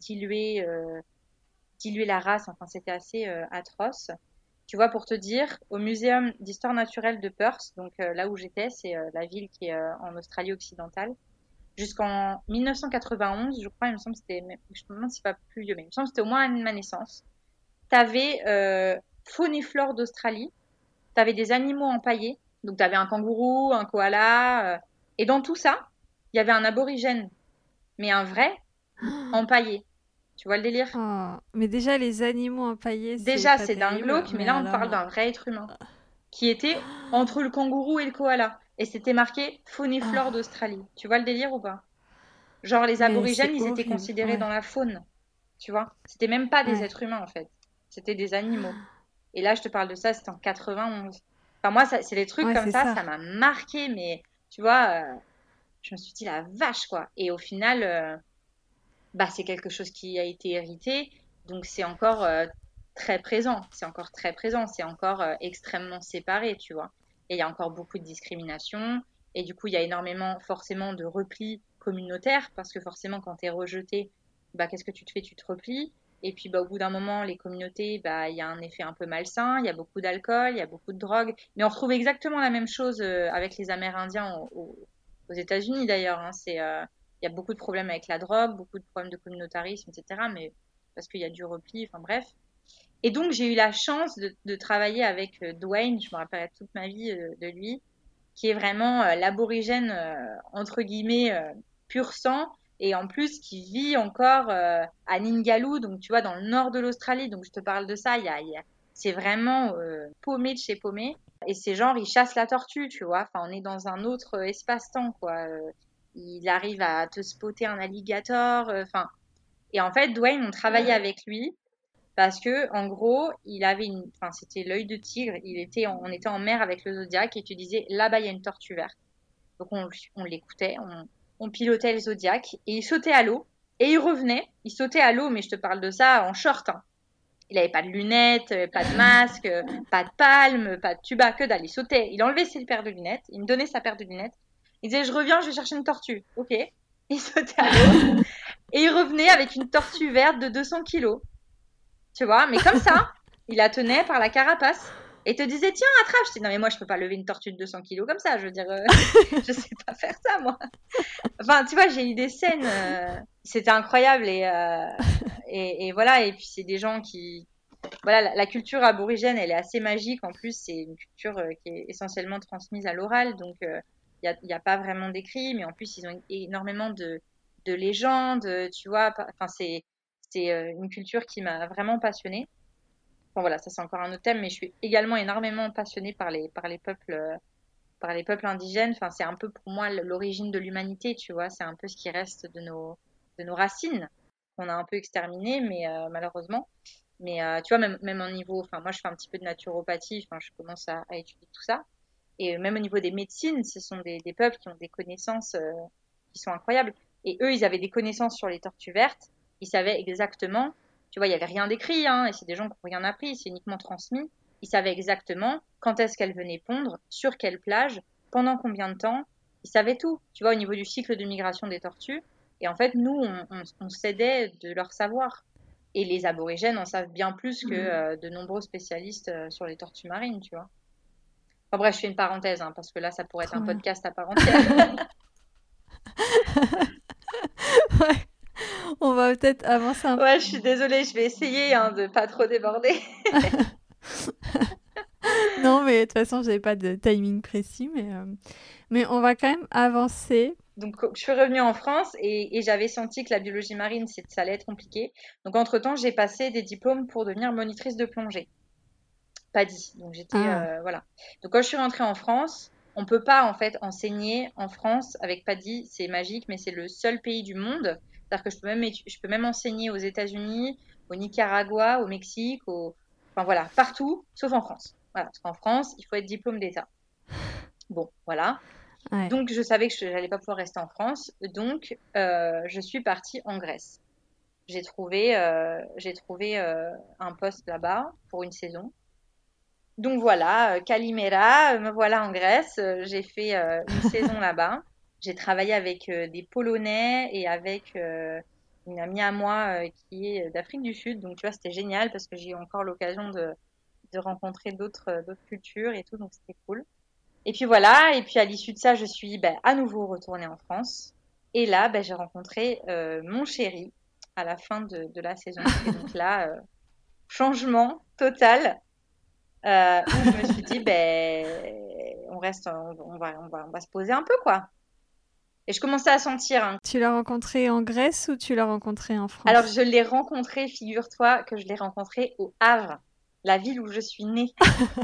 diluer la race. Enfin, c'était assez atroce. Tu vois, pour te dire, au Muséum d'histoire naturelle de Perth, donc là où j'étais, c'est la ville qui est en Australie occidentale, jusqu'en 1991, je crois, il me semble que je me demande si c'est pas plus vieux, mais il me semble que c'était au moins l'année de ma naissance. T'avais faune et flore d'Australie, t'avais des animaux empaillés, donc t'avais un kangourou, un koala, et dans tout ça, il y avait un aborigène, mais un vrai empaillé. Tu vois le délire? Oh, mais déjà, les animaux empaillés, c'est Déjà, pas c'est d'un terrible, glauque, mais mais là, on parle alors... d'un vrai être humain qui était entre le kangourou et le koala. Et c'était marqué faune et flore Oh, d'Australie. Tu vois le délire ou pas? Genre, les mais aborigènes, c'est ils étaient horrible, considérés ouais, dans la faune. Tu vois? C'était même pas des ouais, êtres humains, en fait. C'était des animaux. Et là, je te parle de ça, c'était en 91. Enfin, moi, c'est des trucs ouais, comme c'est ça. ça m'a marqué, mais tu vois, je me suis dit la vache, quoi. Et au final, c'est quelque chose qui a été hérité, donc c'est encore très présent, c'est encore très présent, c'est encore extrêmement séparé, tu vois. Et il y a encore beaucoup de discrimination, et du coup, il y a énormément forcément de repli communautaire, parce que forcément, quand tu es rejeté, qu'est-ce que tu te fais? Tu te replies. Et puis, au bout d'un moment, les communautés, il y a un effet un peu malsain, il y a beaucoup d'alcool, il y a beaucoup de drogue. Mais on retrouve exactement la même chose avec les Amérindiens aux États-Unis, d'ailleurs. Hein. Il y a beaucoup de problèmes avec la drogue, beaucoup de problèmes de communautarisme, etc. Mais parce qu'il y a du repli, enfin bref. Et donc j'ai eu la chance de travailler avec Dwayne, je me rappellerai toute ma vie de lui, qui est vraiment l'aborigène entre guillemets pur sang et en plus qui vit encore à Ningaloo, donc tu vois dans le nord de l'Australie. Donc je te parle de ça, c'est vraiment paumé de chez paumé. Et c'est genre il chasse la tortue, tu vois. Enfin on est dans un autre espace-temps quoi. Il arrive à te spotter un alligator. Enfin et en fait Dwayne on travaillait avec lui parce que en gros, enfin, c'était l'œil de tigre. On était en mer avec le Zodiac et tu disais là-bas il y a une tortue verte. Donc on l'écoutait, on pilotait le Zodiac et il sautait à l'eau et il revenait. Il sautait à l'eau, mais je te parle de ça en short, hein. Il avait pas de lunettes, pas de masque, pas de palme, pas de tuba, que dalle. Il sautait, il enlevait ses paires de lunettes, il me donnait sa paire de lunettes. Il disait je reviens, je vais chercher une tortue. Ok. Il sautait à l'eau et il revenait avec une tortue verte de 200 kilos. Tu vois, mais comme ça, il la tenait par la carapace et te disait tiens attrape. Je dis non mais moi je peux pas lever une tortue de 200 kilos comme ça. Je veux dire, je sais pas faire ça moi. Enfin tu vois, j'ai eu des scènes, c'était incroyable et voilà. Et puis c'est des gens qui voilà, la culture aborigène, elle est assez magique. En plus, c'est une culture qui est essentiellement transmise à l'oral, donc y a pas vraiment d'écrit, mais en plus, ils ont énormément de légendes, tu vois. Enfin, c'est une culture qui m'a vraiment passionnée. Bon, voilà, ça c'est encore un autre thème, mais je suis également énormément passionnée par les peuples indigènes. Enfin, c'est un peu pour moi l'origine de l'humanité, tu vois. C'est un peu ce qui reste de nos racines qu'on a un peu exterminées, mais malheureusement. Mais tu vois, même au niveau, enfin, moi je fais un petit peu de naturopathie, enfin, je commence à étudier tout ça. Et même au niveau des médecines, ce sont des peuples qui ont des connaissances qui sont incroyables. Et eux, ils avaient des connaissances sur les tortues vertes. Ils savaient exactement, tu vois, il n'y avait rien d'écrit, hein, et c'est des gens qui n'ont rien appris, c'est uniquement transmis. Ils savaient exactement quand est-ce qu'elles venaient pondre, sur quelle plage, pendant combien de temps. Ils savaient tout, tu vois, au niveau du cycle de migration des tortues. Et en fait, nous, on s'aidait de leur savoir. Et les aborigènes en savent bien plus que de nombreux spécialistes sur les tortues marines, tu vois. Enfin bref, je fais une parenthèse, hein, parce que là, ça pourrait être Trop un bien. podcast à part entière. Ouais, on va peut-être avancer un peu. Ouais, je suis désolée, je vais essayer hein, de pas trop déborder. Non, mais de toute façon, j'avais pas de timing précis, mais on va quand même avancer. Donc, je suis revenue en France et j'avais senti que la biologie marine, ça allait être compliqué. Donc, entre-temps, j'ai passé des diplômes pour devenir monitrice de plongée. PADI. Donc, j'étais, Ah, voilà. Donc, quand je suis rentrée en France, on peut pas, en fait, enseigner en France avec PADI. C'est magique, mais c'est le seul pays du monde. C'est-à-dire que je peux même enseigner aux États-Unis, au Nicaragua, au Mexique, enfin, voilà, partout, sauf en France. Voilà. Parce qu'en France, il faut être diplôme d'État. Bon, voilà. ouais. Donc, je savais que je n'allais pas pouvoir rester en France. Donc, je suis partie en Grèce. J'ai trouvé un poste là-bas pour une saison. Donc voilà, Calimera, me voilà en Grèce. J'ai fait une saison là-bas. J'ai travaillé avec des Polonais et avec une amie à moi qui est d'Afrique du Sud. Donc tu vois, c'était génial parce que j'ai eu encore l'occasion de rencontrer d'autres cultures et tout. Donc c'était cool. Et puis voilà, et puis à l'issue de ça, je suis à nouveau retournée en France. Et là, j'ai rencontré mon chéri à la fin de la saison. Et donc là, changement total, où je me suis dit, on reste, on va se poser un peu, quoi. Et je commençais à sentir, hein. Tu l'as rencontré en Grèce ou tu l'as rencontré en Alors, France? je l'ai rencontré, figure-toi que je l'ai rencontré au Havre, la ville où je suis née.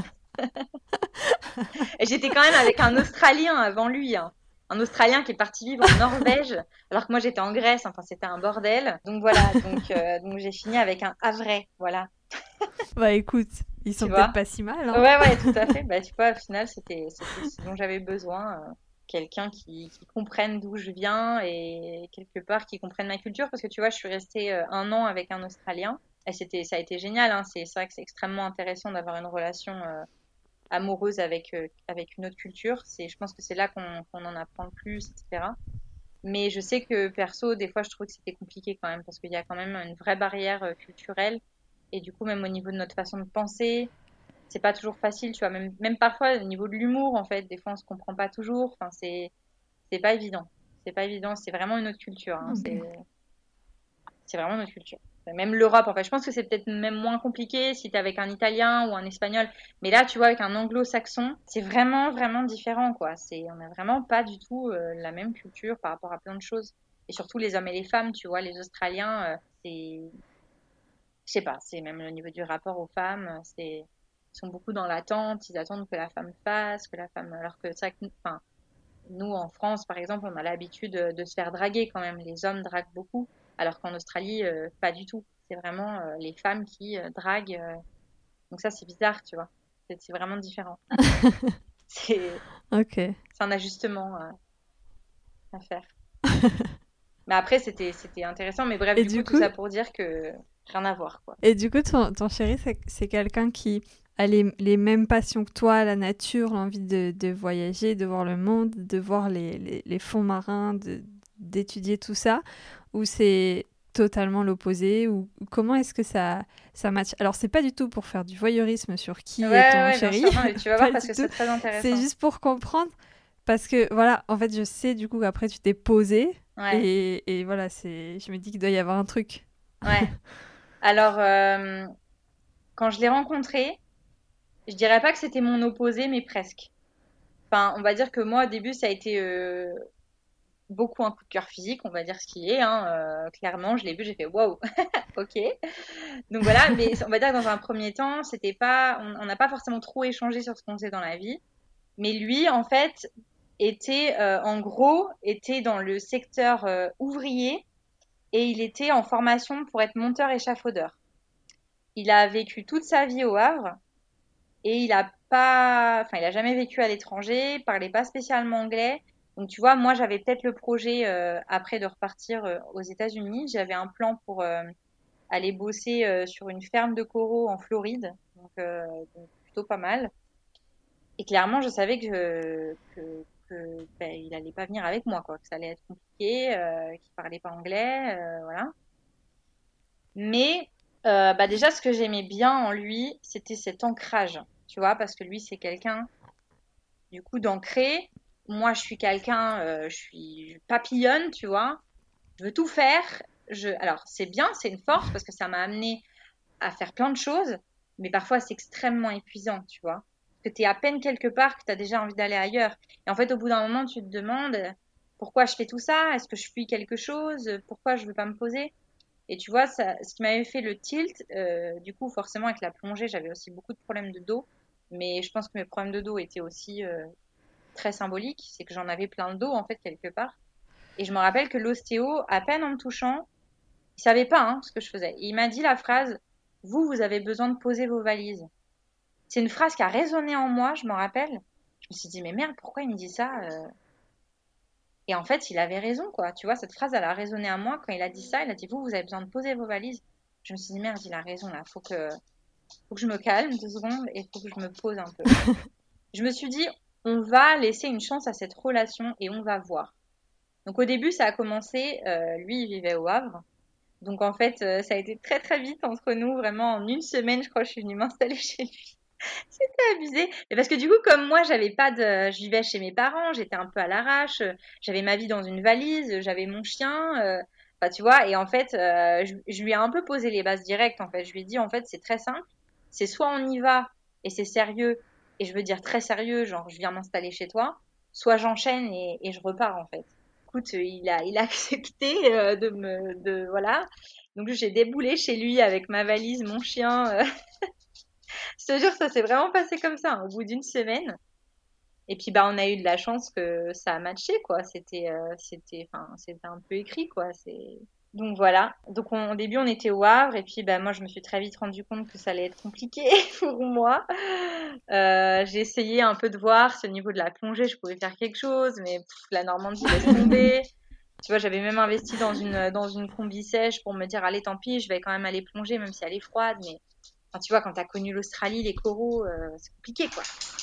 Et j'étais quand même avec un Australien avant lui, hein. Un Australien qui est parti vivre en Norvège, alors que moi j'étais en Grèce. Enfin, c'était un bordel. Donc voilà, donc j'ai fini avec un Havrais, voilà, Bah écoute, ils tu sont peut-être vois. pas si mal, hein? Ouais, ouais, tout à fait. Tu vois, au final, c'était ce dont j'avais besoin. Quelqu'un qui comprenne d'où je viens et quelque part qui comprenne ma culture. Parce que tu vois, je suis restée un an avec un Australien et ça a été génial, hein. C'est vrai que c'est extrêmement intéressant d'avoir une relation amoureuse avec une autre culture. Je pense que c'est là qu'on en apprend le plus, etc. Mais je sais que perso, des fois, je trouvais que c'était compliqué quand même parce qu'il y a quand même une vraie barrière culturelle. Et du coup, même au niveau de notre façon de penser, c'est pas toujours facile, tu vois. Même parfois, au niveau de l'humour, en fait, des fois, on se comprend pas toujours. Enfin, c'est pas évident. C'est pas évident. C'est vraiment une autre culture, hein. Ok. C'est vraiment notre culture. Même l'Europe, en fait. Je pense que c'est peut-être même moins compliqué si t'es avec un Italien ou un Espagnol. Mais là, tu vois, avec un Anglo-Saxon, c'est vraiment, vraiment différent, quoi. On n'a vraiment pas du tout la même culture par rapport à plein de choses. Et surtout les hommes et les femmes, tu vois. Les Australiens, je sais pas, c'est même au niveau du rapport aux femmes, ils sont beaucoup dans l'attente. Ils attendent que la femme fasse, que la femme, alors que ça, enfin, nous, en France, par exemple, on a l'habitude de se faire draguer quand même. Les hommes draguent beaucoup, alors qu'en Australie, pas du tout. c'est vraiment les femmes qui draguent. Donc ça, c'est bizarre, tu vois. C'est vraiment différent. C'est Ok. c'est un ajustement à faire. Mais après, c'était intéressant. Mais bref, Et du coup, du tout coup, ça pour dire que rien à voir, quoi. ton chéri, c'est quelqu'un qui a les mêmes passions que toi, la nature, l'envie de voyager, de voir le monde, de voir les fonds marins, d'étudier tout ça, ou c'est totalement l'opposé, ou comment est-ce que ça match? Alors, c'est pas du tout pour faire du voyeurisme sur Ouais, qui est ton ouais, bien chéri, sûr. Non, mais tu vas voir pas parce du que tout. c'est très C'est intéressant. juste pour comprendre, parce que voilà, en fait, je sais du coup qu'après tu t'es posé, Ouais, et voilà, je me dis qu'il doit y avoir un truc. ouais. Alors, quand je l'ai rencontré, je dirais pas que c'était mon opposé, mais presque. Enfin, on va dire que moi, au début, ça a été beaucoup un coup de cœur physique, on va dire ce qui est. Hein, clairement, je l'ai vu, j'ai fait waouh, ok. Donc voilà, mais on va dire que dans un premier temps, c'était pas, on n'a pas forcément trop échangé sur ce qu'on faisait dans la vie. Mais lui, en fait, était, en gros, était dans le secteur ouvrier et il était en formation pour être monteur échafaudeur. Il a vécu toute sa vie au Havre et il a jamais vécu à l'étranger, parlait pas spécialement anglais. Donc tu vois, moi j'avais peut-être le projet après de repartir aux États-Unis. J'avais un plan pour aller bosser sur une ferme de coraux en Floride, donc plutôt pas mal. Et clairement, je savais que il allait pas venir avec moi, quoi, que ça allait être compliqué, qu'il parlait pas anglais, voilà. Mais déjà, ce que j'aimais bien en lui, c'était cet ancrage, tu vois, parce que lui, c'est quelqu'un, du coup, d'ancré. Moi, je suis quelqu'un, je suis papillonne, tu vois. Je veux tout faire. Alors, c'est bien, c'est une force parce que ça m'a amené à faire plein de choses, mais parfois c'est extrêmement épuisant, tu vois. Que tu es à peine quelque part, que tu as déjà envie d'aller ailleurs. Et en fait, au bout d'un moment, tu te demandes pourquoi je fais tout ça? Est-ce que je fuis quelque chose? Pourquoi je veux pas me poser? Et tu vois, ça, ce qui m'avait fait le tilt, du coup, forcément, avec la plongée, j'avais aussi beaucoup de problèmes de dos. Mais je pense que mes problèmes de dos étaient aussi très symboliques. C'est que j'en avais plein de dos, en fait, quelque part. Et je me rappelle que l'ostéo, à peine en me touchant, il savait pas hein, ce que je faisais. Et il m'a dit la phrase, vous avez besoin de poser vos valises. C'est une phrase qui a résonné en moi, je m'en rappelle. Je me suis dit, mais merde, pourquoi il me dit ça Et en fait, il avait raison, quoi. Tu vois, cette phrase, elle a résonné à moi quand il a dit ça. Il a dit, vous avez besoin de poser vos valises. Je me suis dit, merde, il a raison, là. Faut que je me calme 2 secondes et faut que je me pose un peu. Je me suis dit, on va laisser une chance à cette relation et on va voir. Donc au début, ça a commencé, lui, il vivait au Havre. Donc en fait, ça a été très très vite entre nous. Vraiment, en une semaine, je crois, je suis venue m'installer chez lui. C'était abusé. Mais parce que du coup, comme moi, j'avais pas de, je vivais chez mes parents, j'étais un peu à l'arrache. J'avais ma vie dans une valise, j'avais mon chien. Enfin, tu vois. Et en fait, je lui ai un peu posé les bases directes. En fait, je lui ai dit, en fait, c'est très simple. C'est soit on y va et c'est sérieux. Et je veux dire très sérieux, genre je viens m'installer chez toi. Soit j'enchaîne et je repars en fait. Écoute, il a accepté voilà. Donc j'ai déboulé chez lui avec ma valise, mon chien. Je te jure, ça s'est vraiment passé comme ça, hein, au bout d'une semaine. Et puis bah on a eu de la chance que ça a matché quoi. C'était un peu écrit quoi. C'est donc voilà. Donc au début on était au Havre et puis bah moi je me suis très vite rendu compte que ça allait être compliqué pour moi. J'ai essayé un peu de voir si au niveau de la plongée je pouvais faire quelque chose, mais la Normandie laisse tomber. Tu vois, j'avais même investi dans une combi sèche pour me dire allez tant pis, je vais quand même aller plonger même si elle est froide, mais enfin, tu vois quand t'as connu l'Australie, les coraux, c'est compliqué quoi.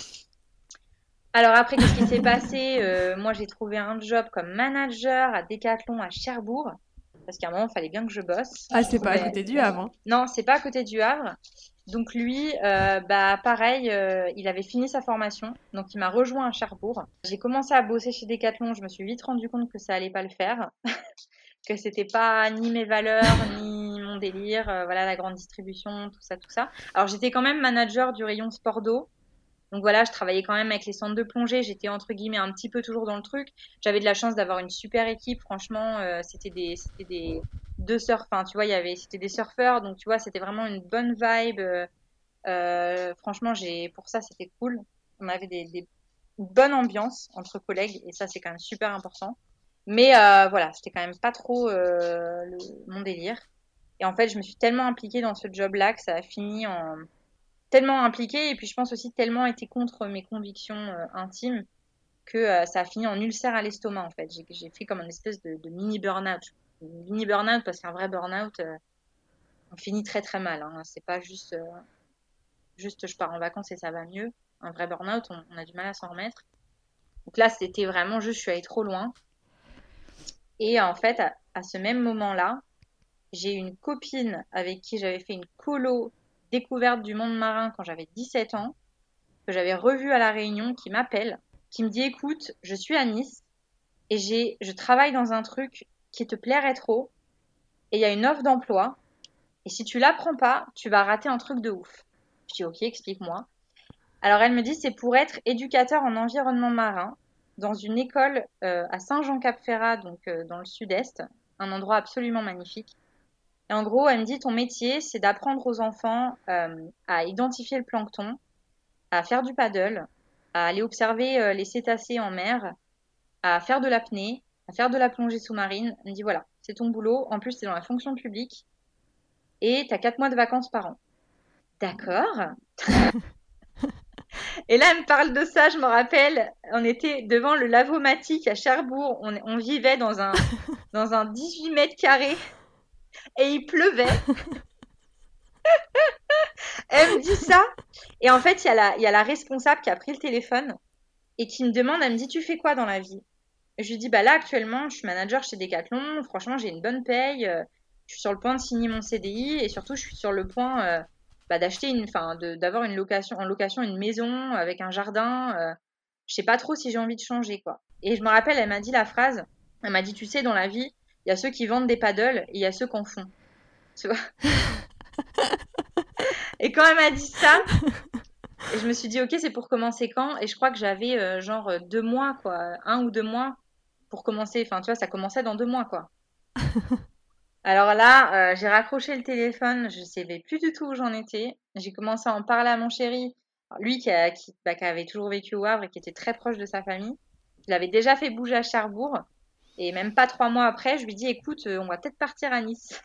Alors après, qu'est-ce qui s'est passé? Moi, j'ai trouvé un job comme manager à Decathlon à Cherbourg, parce qu'à un moment, il fallait bien que je bosse. Ah, Je c'est pas à trouvais... côté du Havre, hein. Non, c'est pas à côté du Havre. Donc lui, bah pareil, il avait fini sa formation, donc il m'a rejoint à Cherbourg. J'ai commencé à bosser chez Decathlon, je me suis vite rendu compte que ça allait pas le faire, que c'était pas ni mes valeurs, ni mon délire, voilà, la grande distribution, tout ça, tout ça. Alors j'étais quand même manager du rayon sport d'eau, donc voilà, je travaillais quand même avec les centres de plongée. J'étais entre guillemets un petit peu toujours dans le truc. J'avais de la chance d'avoir une super équipe. Franchement, c'était des deux surfeurs. Enfin, tu vois, c'était des surfeurs. Donc tu vois, c'était vraiment une bonne vibe. Franchement, pour ça, c'était cool. On avait une bonne ambiance entre collègues et ça, c'est quand même super important. Mais voilà, c'était quand même pas trop mon délire. Et en fait, je me suis tellement impliquée dans ce job-là que ça a fini en... Tellement impliquée, et puis je pense aussi tellement été contre mes convictions intimes que ça a fini en ulcère à l'estomac, en fait. J'ai fait comme une espèce de mini burn-out. Mini burn-out, parce qu'un vrai burn-out, on finit très très mal. Hein. C'est pas juste je pars en vacances et ça va mieux. Un vrai burn-out, on a du mal à s'en remettre. Donc là, c'était vraiment juste, je suis allée trop loin. Et en fait, à ce même moment-là, j'ai une copine avec qui j'avais fait une colo découverte du monde marin quand j'avais 17 ans, que j'avais revue à La Réunion, qui m'appelle, qui me dit, écoute, je suis à Nice et je travaille dans un truc qui te plairait trop et il y a une offre d'emploi et si tu la prends pas, tu vas rater un truc de ouf. Je dis, ok, explique-moi. Alors elle me dit, c'est pour être éducateur en environnement marin dans une école à Saint-Jean-Cap-Ferrat, donc dans le sud-est, un endroit absolument magnifique. Et en gros, elle me dit, ton métier, c'est d'apprendre aux enfants à identifier le plancton, à faire du paddle, à aller observer les cétacés en mer, à faire de l'apnée, à faire de la plongée sous-marine. Elle me dit, voilà, c'est ton boulot. En plus, c'est dans la fonction publique et t'as 4 mois de vacances par an. D'accord. Et là, elle me parle de ça, je me rappelle, on était devant le Lavomatique à Cherbourg, on vivait dans un 18 mètres carrés et il pleuvait. Elle me dit ça. Et en fait, il y a la responsable qui a pris le téléphone et qui me demande, elle me dit, tu fais quoi dans la vie? Je lui dis, bah là, actuellement, je suis manager chez Decathlon. Franchement, j'ai une bonne paye. Je suis sur le point de signer mon CDI et surtout, je suis sur le point d'acheter d'avoir en location une maison avec un jardin. Je sais pas trop si j'ai envie de changer, quoi. Et je me rappelle, elle m'a dit la phrase, elle m'a dit, tu sais, dans la vie, il y a ceux qui vendent des paddles et il y a ceux qui en font. Tu vois? Et quand elle m'a dit ça, et je me suis dit, ok, c'est pour commencer quand? Et je crois que j'avais 2 mois, quoi, 1 ou 2 mois pour commencer. Enfin, tu vois, ça commençait dans 2 mois, quoi. Alors là, j'ai raccroché le téléphone, je savais plus du tout où j'en étais. J'ai commencé à en parler à mon chéri, alors, lui qui avait toujours vécu au Havre et qui était très proche de sa famille. Je l'avais déjà fait bouger à Cherbourg. Et même pas 3 mois après, je lui dis, écoute, on va peut-être partir à Nice.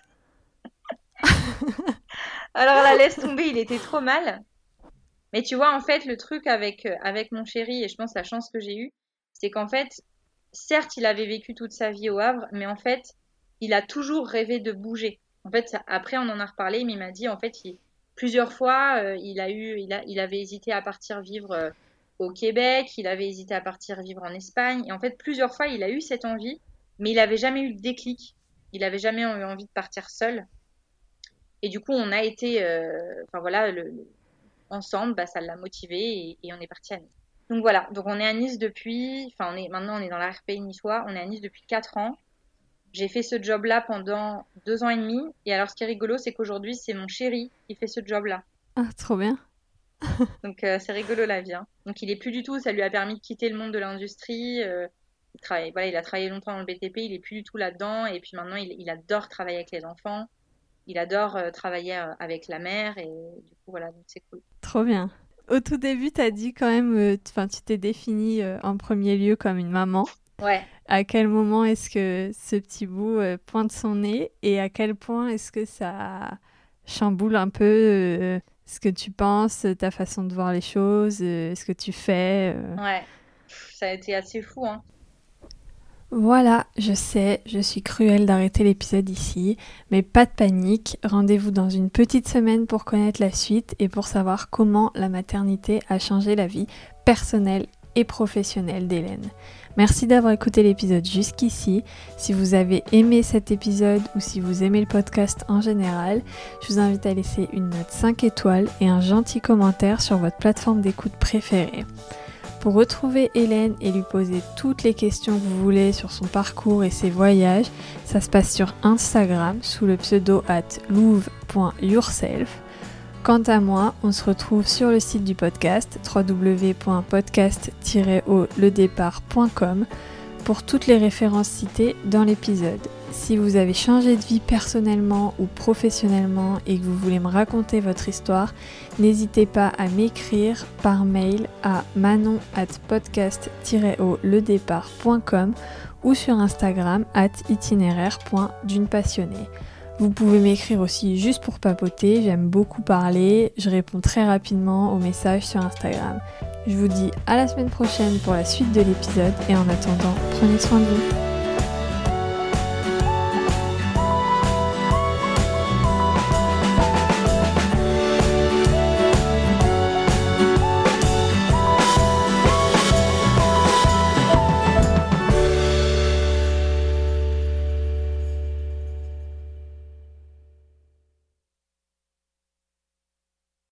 Alors là, laisse tomber, il était trop mal. Mais tu vois, en fait, le truc avec mon chéri, et je pense la chance que j'ai eue, c'est qu'en fait, certes, il avait vécu toute sa vie au Havre, mais en fait, il a toujours rêvé de bouger. En fait, après, on en a reparlé, mais il m'a dit, en fait, plusieurs fois, il avait hésité à partir vivre au Québec, il avait hésité à partir vivre en Espagne, et en fait, plusieurs fois, il a eu cette envie, mais il n'avait jamais eu de déclic. Il n'avait jamais eu envie de partir seul. Et du coup, on a été, enfin voilà, ensemble, bah, ça l'a motivé et on est parti à Nice. Donc voilà, donc on est à Nice depuis, maintenant on est dans la RPI niçois, on est à Nice depuis 4 ans. J'ai fait ce job-là pendant 2 ans et demi. Et alors ce qui est rigolo, c'est qu'aujourd'hui, c'est mon chéri qui fait ce job-là. Ah, trop bien. Donc c'est rigolo la vie. Hein. Donc il est plus du tout, ça lui a permis de quitter le monde de l'industrie. Il a travaillé longtemps dans le BTP, il est plus du tout là-dedans. Et puis maintenant, il adore travailler avec les enfants. Il adore travailler avec la mère. Et du coup, voilà, donc c'est cool. Trop bien. Au tout début, tu as dit quand même, tu t'es définie en premier lieu comme une maman. Ouais. À quel moment est-ce que ce petit bout pointe son nez et à quel point est-ce que ça chamboule un peu ce que tu penses, ta façon de voir les choses, ce que tu fais Ouais, ça a été assez fou, hein. Voilà, je sais, je suis cruelle d'arrêter l'épisode ici, mais pas de panique, rendez-vous dans une petite semaine pour connaître la suite et pour savoir comment la maternité a changé la vie personnelle et professionnelle d'Hélène. Merci d'avoir écouté l'épisode jusqu'ici. Si vous avez aimé cet épisode ou si vous aimez le podcast en général, je vous invite à laisser une note 5 étoiles et un gentil commentaire sur votre plateforme d'écoute préférée. Pour retrouver Hélène et lui poser toutes les questions que vous voulez sur son parcours et ses voyages, ça se passe sur Instagram sous le pseudo @louve.yourself. Quant à moi, on se retrouve sur le site du podcast www.podcast-ledépart.com pour toutes les références citées dans l'épisode. Si vous avez changé de vie personnellement ou professionnellement et que vous voulez me raconter votre histoire, n'hésitez pas à m'écrire par mail à manon@podcast-ledépart.com ou sur Instagram @itinéraire.dunepassionnée. Vous pouvez m'écrire aussi juste pour papoter, j'aime beaucoup parler, je réponds très rapidement aux messages sur Instagram. Je vous dis à la semaine prochaine pour la suite de l'épisode et en attendant, prenez soin de vous.